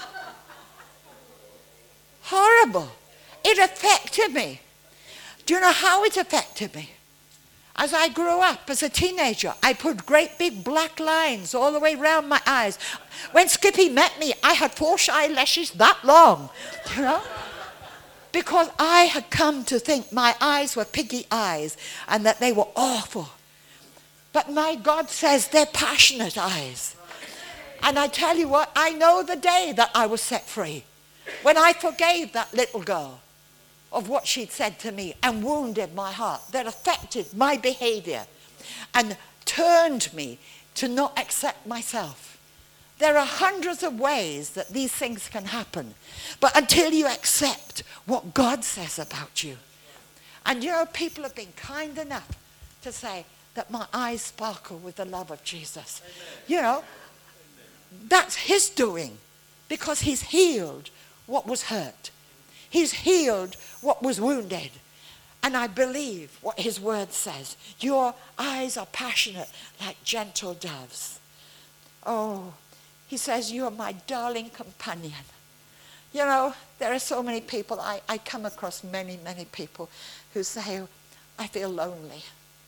Horrible. It affected me. Do you know how it affected me? As I grew up as a teenager, I put great big black lines all the way around my eyes. When Skippy met me, I had four eyelashes that long, you know? Because I had come to think my eyes were piggy eyes and that they were awful. But my God says they're passionate eyes. And I tell you what, I know the day that I was set free, when I forgave that little girl of what she'd said to me and wounded my heart, that affected my behavior and turned me to not accept myself. There are hundreds of ways that these things can happen, but until you accept what God says about you. And you know, people have been kind enough to say that my eyes sparkle with the love of Jesus. Amen. You know, that's his doing, because he's healed what was hurt. He's healed what was wounded. And I believe what his word says. Your eyes are passionate like gentle doves. Oh, he says, you are my darling companion. You know, there are so many people, I, I come across many, many people who say, I feel lonely.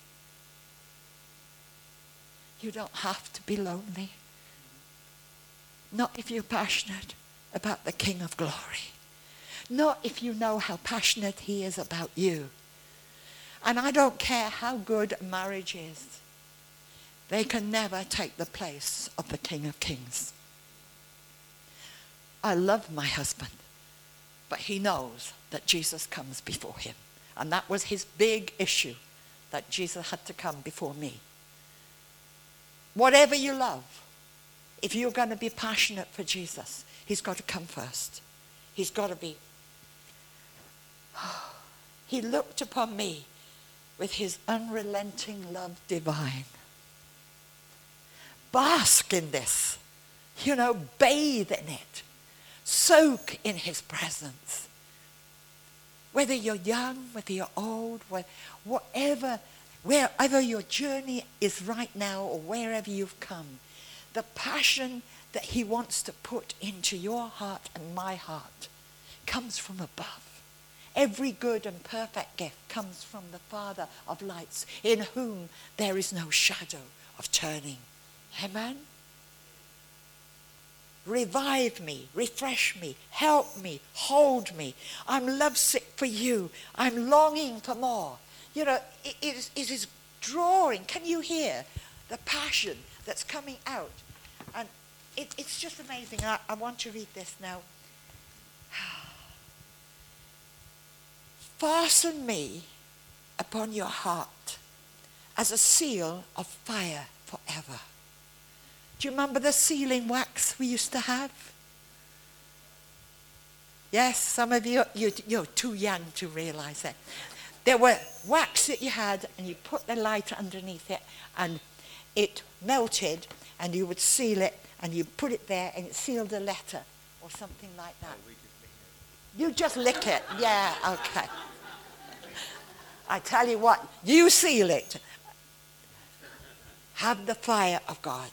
You don't have to be lonely. Not if you're passionate about the King of Glory. Not if you know how passionate he is about you. And I don't care how good a marriage is. They can never take the place of the King of Kings. I love my husband, but he knows that Jesus comes before him. And that was his big issue, that Jesus had to come before me. Whatever you love, if you're going to be passionate for Jesus, he's got to come first. He's got to be. He looked upon me with his unrelenting love divine. Bask in this. You know, bathe in it. Soak in his presence. Whether you're young, whether you're old, whatever, wherever your journey is right now or wherever you've come, the passion that he wants to put into your heart and my heart comes from above. Every good and perfect gift comes from the Father of lights, in whom there is no shadow of turning. Amen. Revive me, refresh me, help me, hold me. I'm lovesick for you. I'm longing for more. You know, it, it, is, it is drawing. Can you hear the passion that's coming out? And it, it's just amazing. I, I want to read this now. Fasten me upon your heart as a seal of fire forever. Do you remember the sealing wax we used to have? Yes, some of you, you, you're too young to realize that. There were wax that you had, and you put the light underneath it, and it melted, and you would seal it, and you put it there, and it sealed a letter, or something like that. You just lick it. Yeah, okay. I tell you what, you seal it. Have the fire of God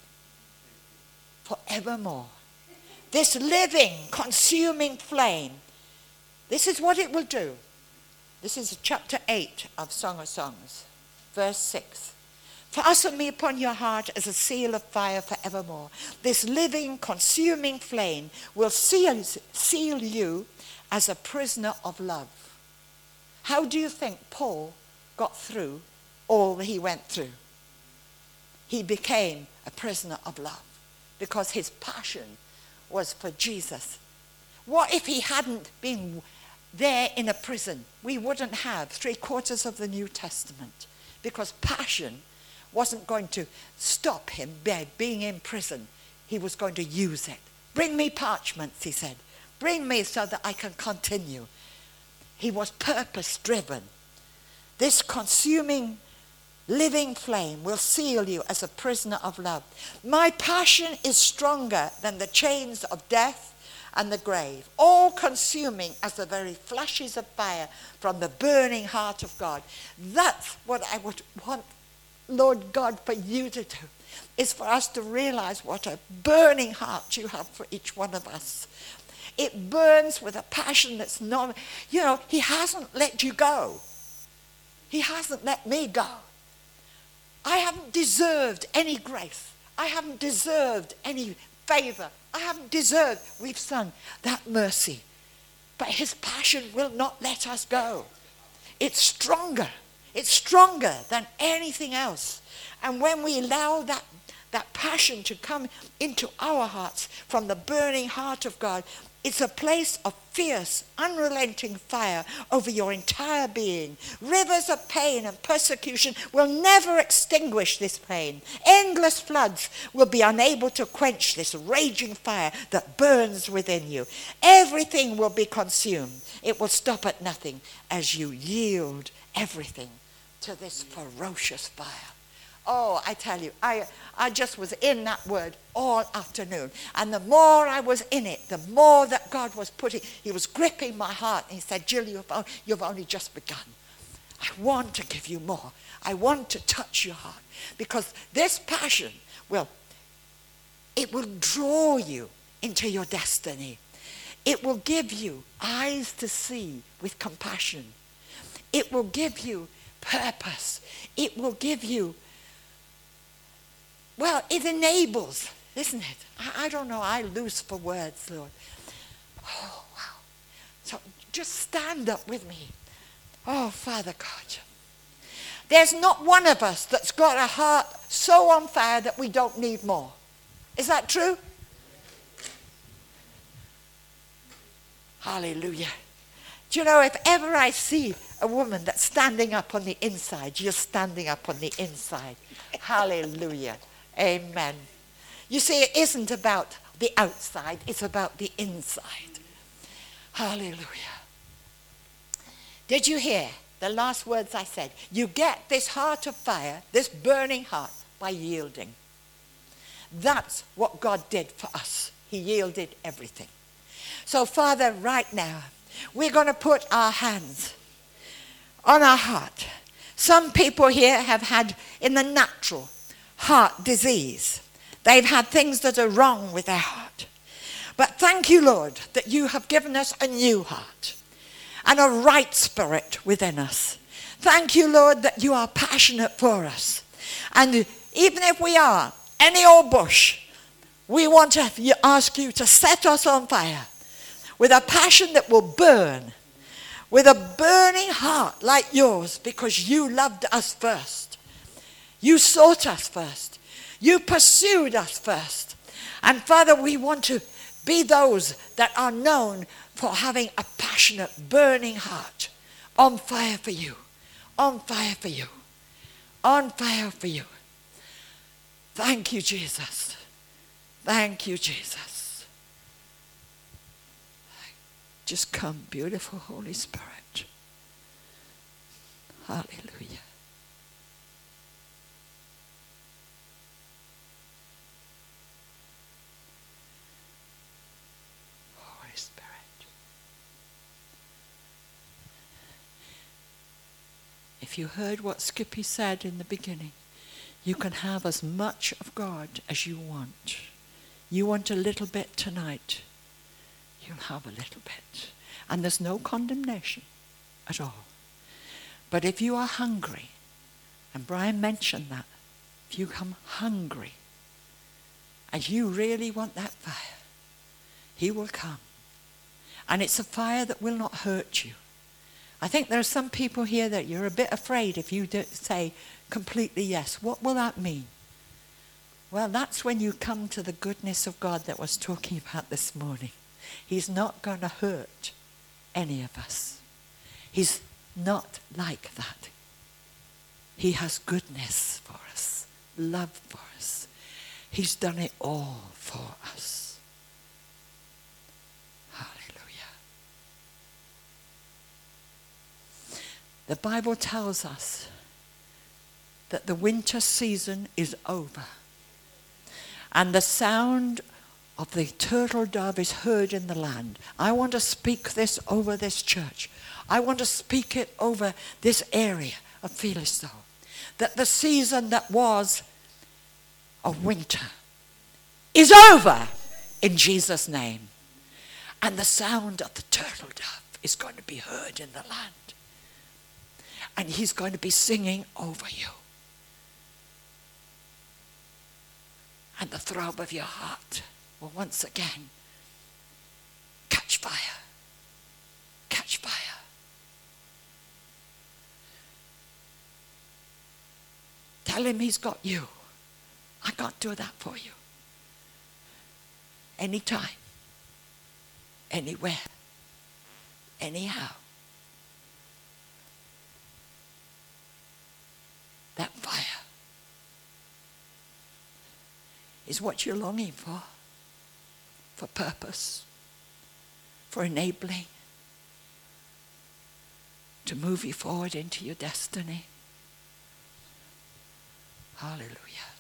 forevermore. This living, consuming flame, this is what it will do. This is chapter eight of Song of Songs, verse six. Fasten me upon your heart as a seal of fire forevermore. This living, consuming flame will seal, seal you as a prisoner of love. How do you think Paul got through all that he went through? He became a prisoner of love because his passion was for Jesus. What if he hadn't been there in a prison? We wouldn't have three quarters of the New Testament, because passion wasn't going to stop him being in prison. He was going to use it. Bring me parchments, he said. Bring me so that I can continue. He was purpose-driven. This consuming, living flame will seal you as a prisoner of love. My passion is stronger than the chains of death and the grave, all consuming as the very flashes of fire from the burning heart of God. That's what I would want, Lord God, for you to do, is for us to realize what a burning heart you have for each one of us. It burns with a passion that's not, you know, he hasn't let you go. He hasn't let me go. I haven't deserved any grace. I haven't deserved any favor. I haven't deserved, we've sung, that mercy. But his passion will not let us go. It's stronger. It's stronger than anything else. And when we allow that, that passion to come into our hearts from the burning heart of God, it's a place of fierce, unrelenting fire over your entire being. Rivers of pain and persecution will never extinguish this pain. Endless floods will be unable to quench this raging fire that burns within you. Everything will be consumed. It will stop at nothing as you yield everything to this ferocious fire. Oh, I tell you, I, I just was in that word all afternoon. And the more I was in it, the more that God was putting, he was gripping my heart. And he said, Jill, you've, you've only just begun. I want to give you more. I want to touch your heart. Because this passion will, it will draw you into your destiny. It will give you eyes to see with compassion. It will give you purpose. It will give you, well, it enables, isn't it? I, I don't know, I lose for words, Lord. Oh, wow. So just stand up with me. Oh, Father God. There's not one of us that's got a heart so on fire that we don't need more. Is that true? Hallelujah. Do you know, if ever I see a woman that's standing up on the inside, you're standing up on the inside. Hallelujah. Amen. You see, it isn't about the outside, it's about the inside. Hallelujah. Did you hear the last words I said? You get this heart of fire, this burning heart, by yielding. That's what God did for us. He yielded everything. So, Father, right now, we're going to put our hands on our heart. Some people here have had, in the natural, heart disease. They've had things that are wrong with their heart. But thank you, Lord, that you have given us a new heart and a right spirit within us. Thank you, Lord, that you are passionate for us. And even if we are any old bush. We want to ask you to set us on fire with a passion that will burn, with a burning heart like yours, because you loved us first. You sought us first. You pursued us first. And Father, we want to be those that are known for having a passionate, burning heart, on fire for you, on fire for you, on fire for you. Thank you, Jesus. Thank you, Jesus. Just come, beautiful Holy Spirit. Hallelujah. Holy Spirit. If you heard what Skippy said in the beginning, you can have as much of God as you want. You want a little bit tonight, you'll have a little bit. And there's no condemnation at all. But if you are hungry, and Brian mentioned that, if you come hungry, and you really want that fire, he will come. And it's a fire that will not hurt you. I think there are some people here that you're a bit afraid if you don't say completely yes. What will that mean? Well, that's when you come to the goodness of God that I was talking about this morning. He's not going to hurt any of us. He's not like that. He has goodness for us, love for us. He's done it all for us. Hallelujah. The Bible tells us that the winter season is over. And the sound of the turtle dove is heard in the land. I want to speak this over this church. I want to speak it over this area of Felixstowe. That the season that was of winter is over in Jesus' name. And the sound of the turtle dove is going to be heard in the land. And he's going to be singing over you. And the throb of your heart will once again catch fire. Catch fire. Tell him he's got you. I can't do that for you. Anytime. Anywhere. Anyhow. That fire is what you're longing for, for purpose, for enabling, to move you forward into your destiny. Hallelujah.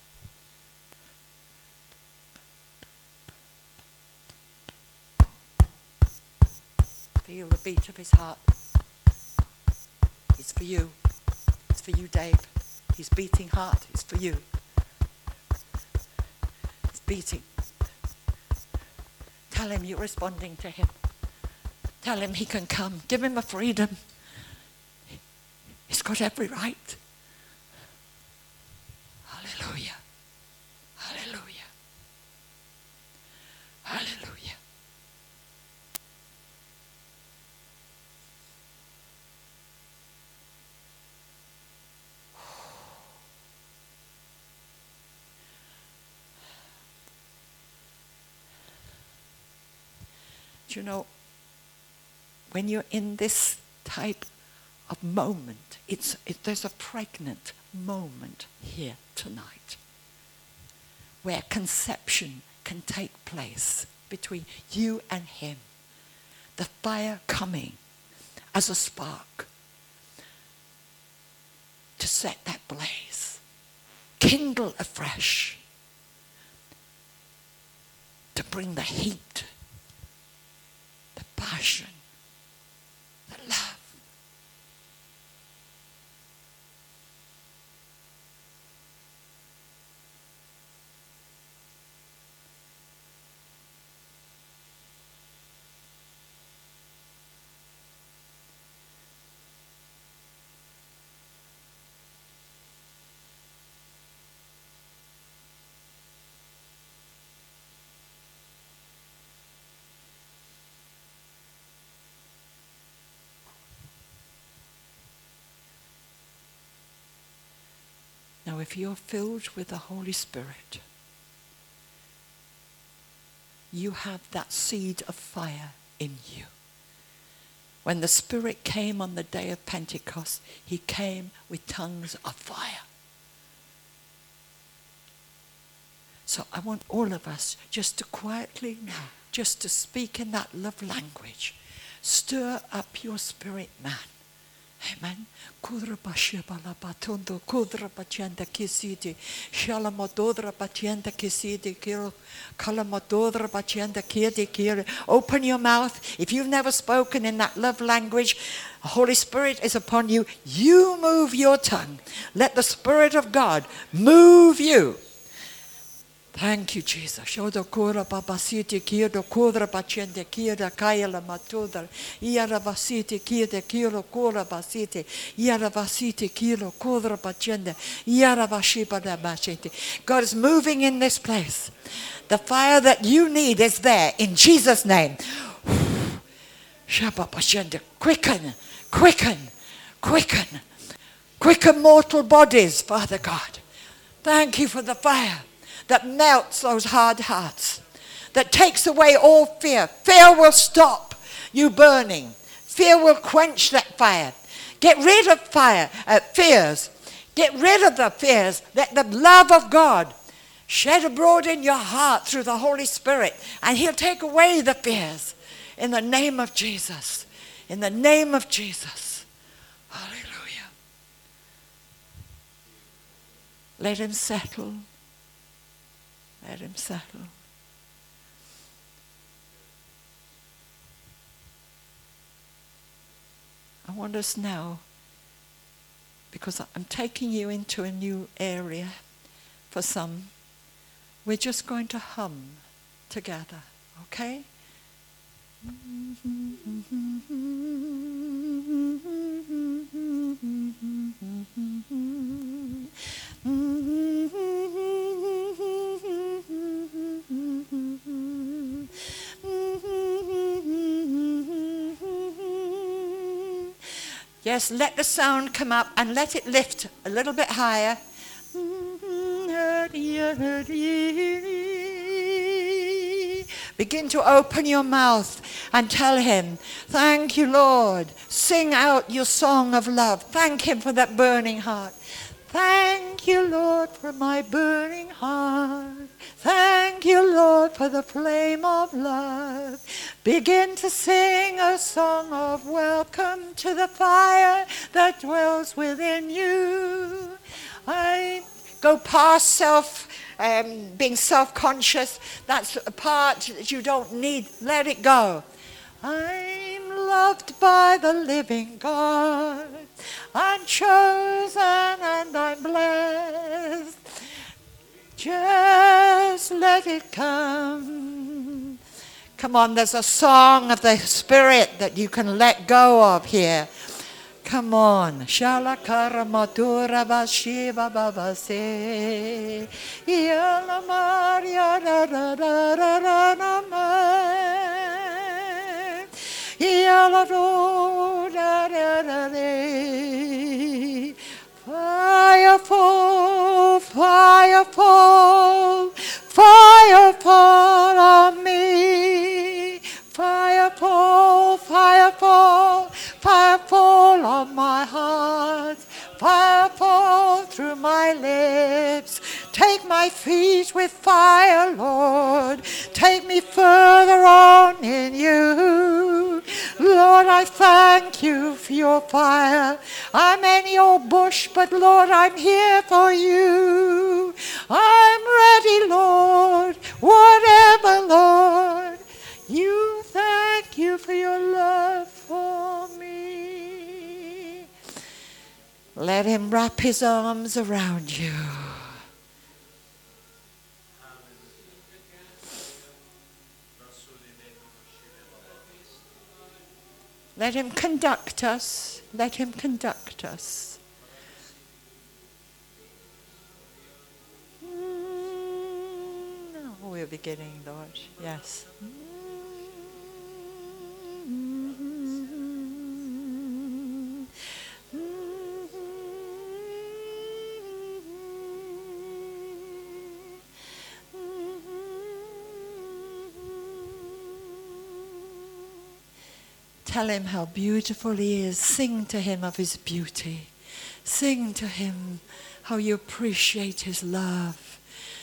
Feel the beat of his heart. It's for you. It's for you, Dave. His beating heart is for you. Beating. Tell him you're responding to him. Tell him he can come. Give him a freedom. He's got every right. Hallelujah. Hallelujah. Hallelujah. You know, when you're in this type of moment, it's it, there's a pregnant moment here tonight where conception can take place between you and him. The fire coming as a spark to set that blaze, kindle afresh, to bring the heat, the passion, the love. if you're filled with the Holy Spirit, you have that seed of fire in you. When the Spirit came on the day of Pentecost, he came with tongues of fire. So I want all of us just to quietly now, just to speak in that love language. Stir up your spirit, man. Amen. Kudra bashibala batondo, kudra bachenda kisidi, shalamadodra bachenda kisidi, kiro, kalamadodra bachenda kiri kiri. Open your mouth. If you've never spoken in that love language, the Holy Spirit is upon you. You move your tongue. Let the Spirit of God move you. Thank you, Jesus. Shoda kura babasiti kira kura bachende kira kayala matudar. Iara basiti kira kira kura basiti. Iara basiti kira kura bachende. Iara bashiba da bachete. God is moving in this place. The fire that you need is there in Jesus' name. Shaba bachende. Quicken, quicken, quicken. Quicken mortal bodies, Father God. Thank you for the fire that melts those hard hearts, that takes away all fear. Fear will stop you burning. Fear will quench that fire. Get rid of fire, uh, fears. Get rid of the fears. Let the love of God shed abroad in your heart through the Holy Spirit, and he'll take away the fears in the name of Jesus. In the name of Jesus. Hallelujah. Let him settle. Let him settle. I want us now, because I'm taking you into a new area for some, we're just going to hum together, okay? Yes, let the sound come up and let it lift a little bit higher. Begin to open your mouth and tell him, thank you, Lord. Sing out your song of love. Thank him for that burning heart. Thank you, Lord, for my burning heart. Thank you, Lord, for the flame of love. Begin to sing a song of welcome to the fire that dwells within you. I go past self, um, being self-conscious. That's a part that you don't need. Let it go. I'm loved by the living God. I'm chosen and I'm blessed. Just let it come. Come on, there's a song of the Spirit that you can let go of here. Come on. Shalakara matura bashiva babase. Yala maria da da da da da da ma. Yala do da da da da. Fire fall, fire fall, fire fall on me. Fire fall, fire fall, fire fall on my heart. Fire fall through my lips. Take my feet with fire, Lord. Take me further on in you. Lord, I thank you for your fire. I'm any old bush, but Lord, I'm here for you. I'm ready, Lord. Whatever, Lord. You, thank you for your love for me. Let him wrap his arms around you. Let him conduct us. Let him conduct us. Mm, oh, we're beginning, Lord. Yes. Mm-hmm. Tell him how beautiful he is. Sing to him of his beauty. Sing to him how you appreciate his love.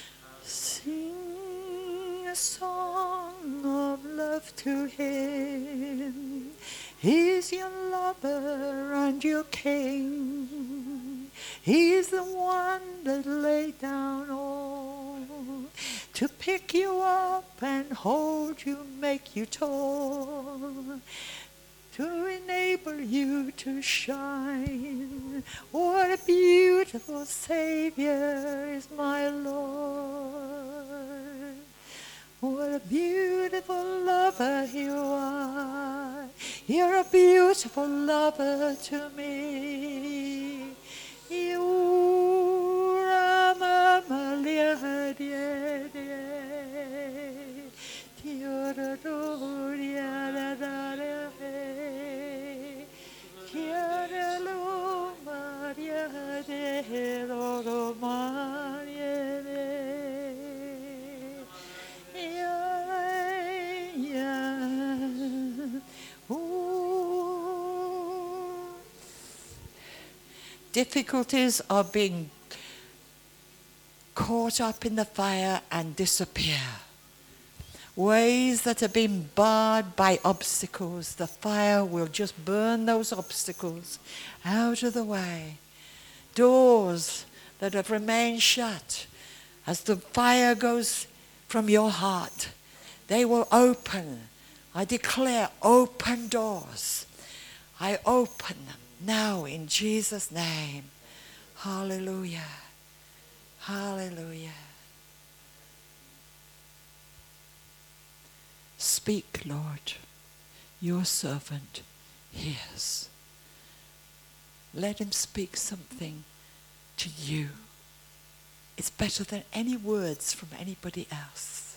Sing a song of love to him. He's your lover and your king. He's the one that laid down all to pick you up and hold you, make you tall, to enable you to shine. What a beautiful Savior is my Lord. What a beautiful lover you are. You're a beautiful lover to me. You are my Malia, dear, dear. You're difficulties are being caught up in the fire and disappear. Ways that have been barred by obstacles, the fire will just burn those obstacles out of the way. Doors that have remained shut, as the fire goes from your heart, they will open. I declare open doors. I open them now in Jesus' name. Hallelujah. Hallelujah. Speak, Lord. Your servant hears. Let him speak something to you. It's better than any words from anybody else.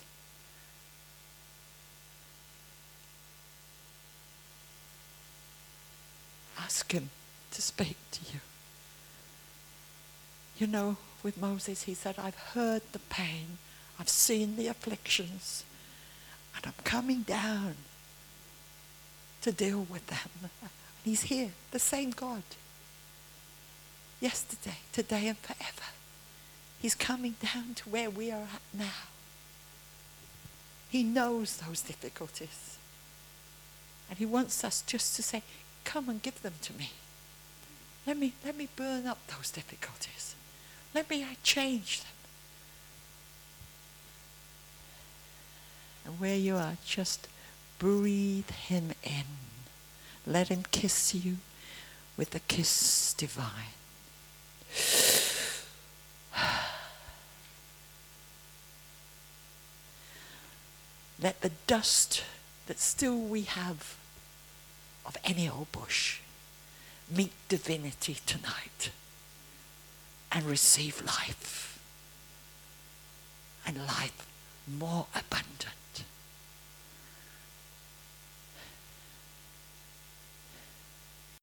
Ask him to speak to you. You know, with Moses, he said, I've heard the pain, I've seen the afflictions, and I'm coming down to deal with them. And he's here, the same God. Yesterday, today, and forever. He's coming down to where we are at now. He knows those difficulties. And he wants us just to say, come and give them to me. Let me, let me burn up those difficulties. Let me change them. And where you are, just breathe him in. Let him kiss you with the kiss divine. Let the dust that still we have of any old bush meet divinity tonight and receive life, and life more abundant.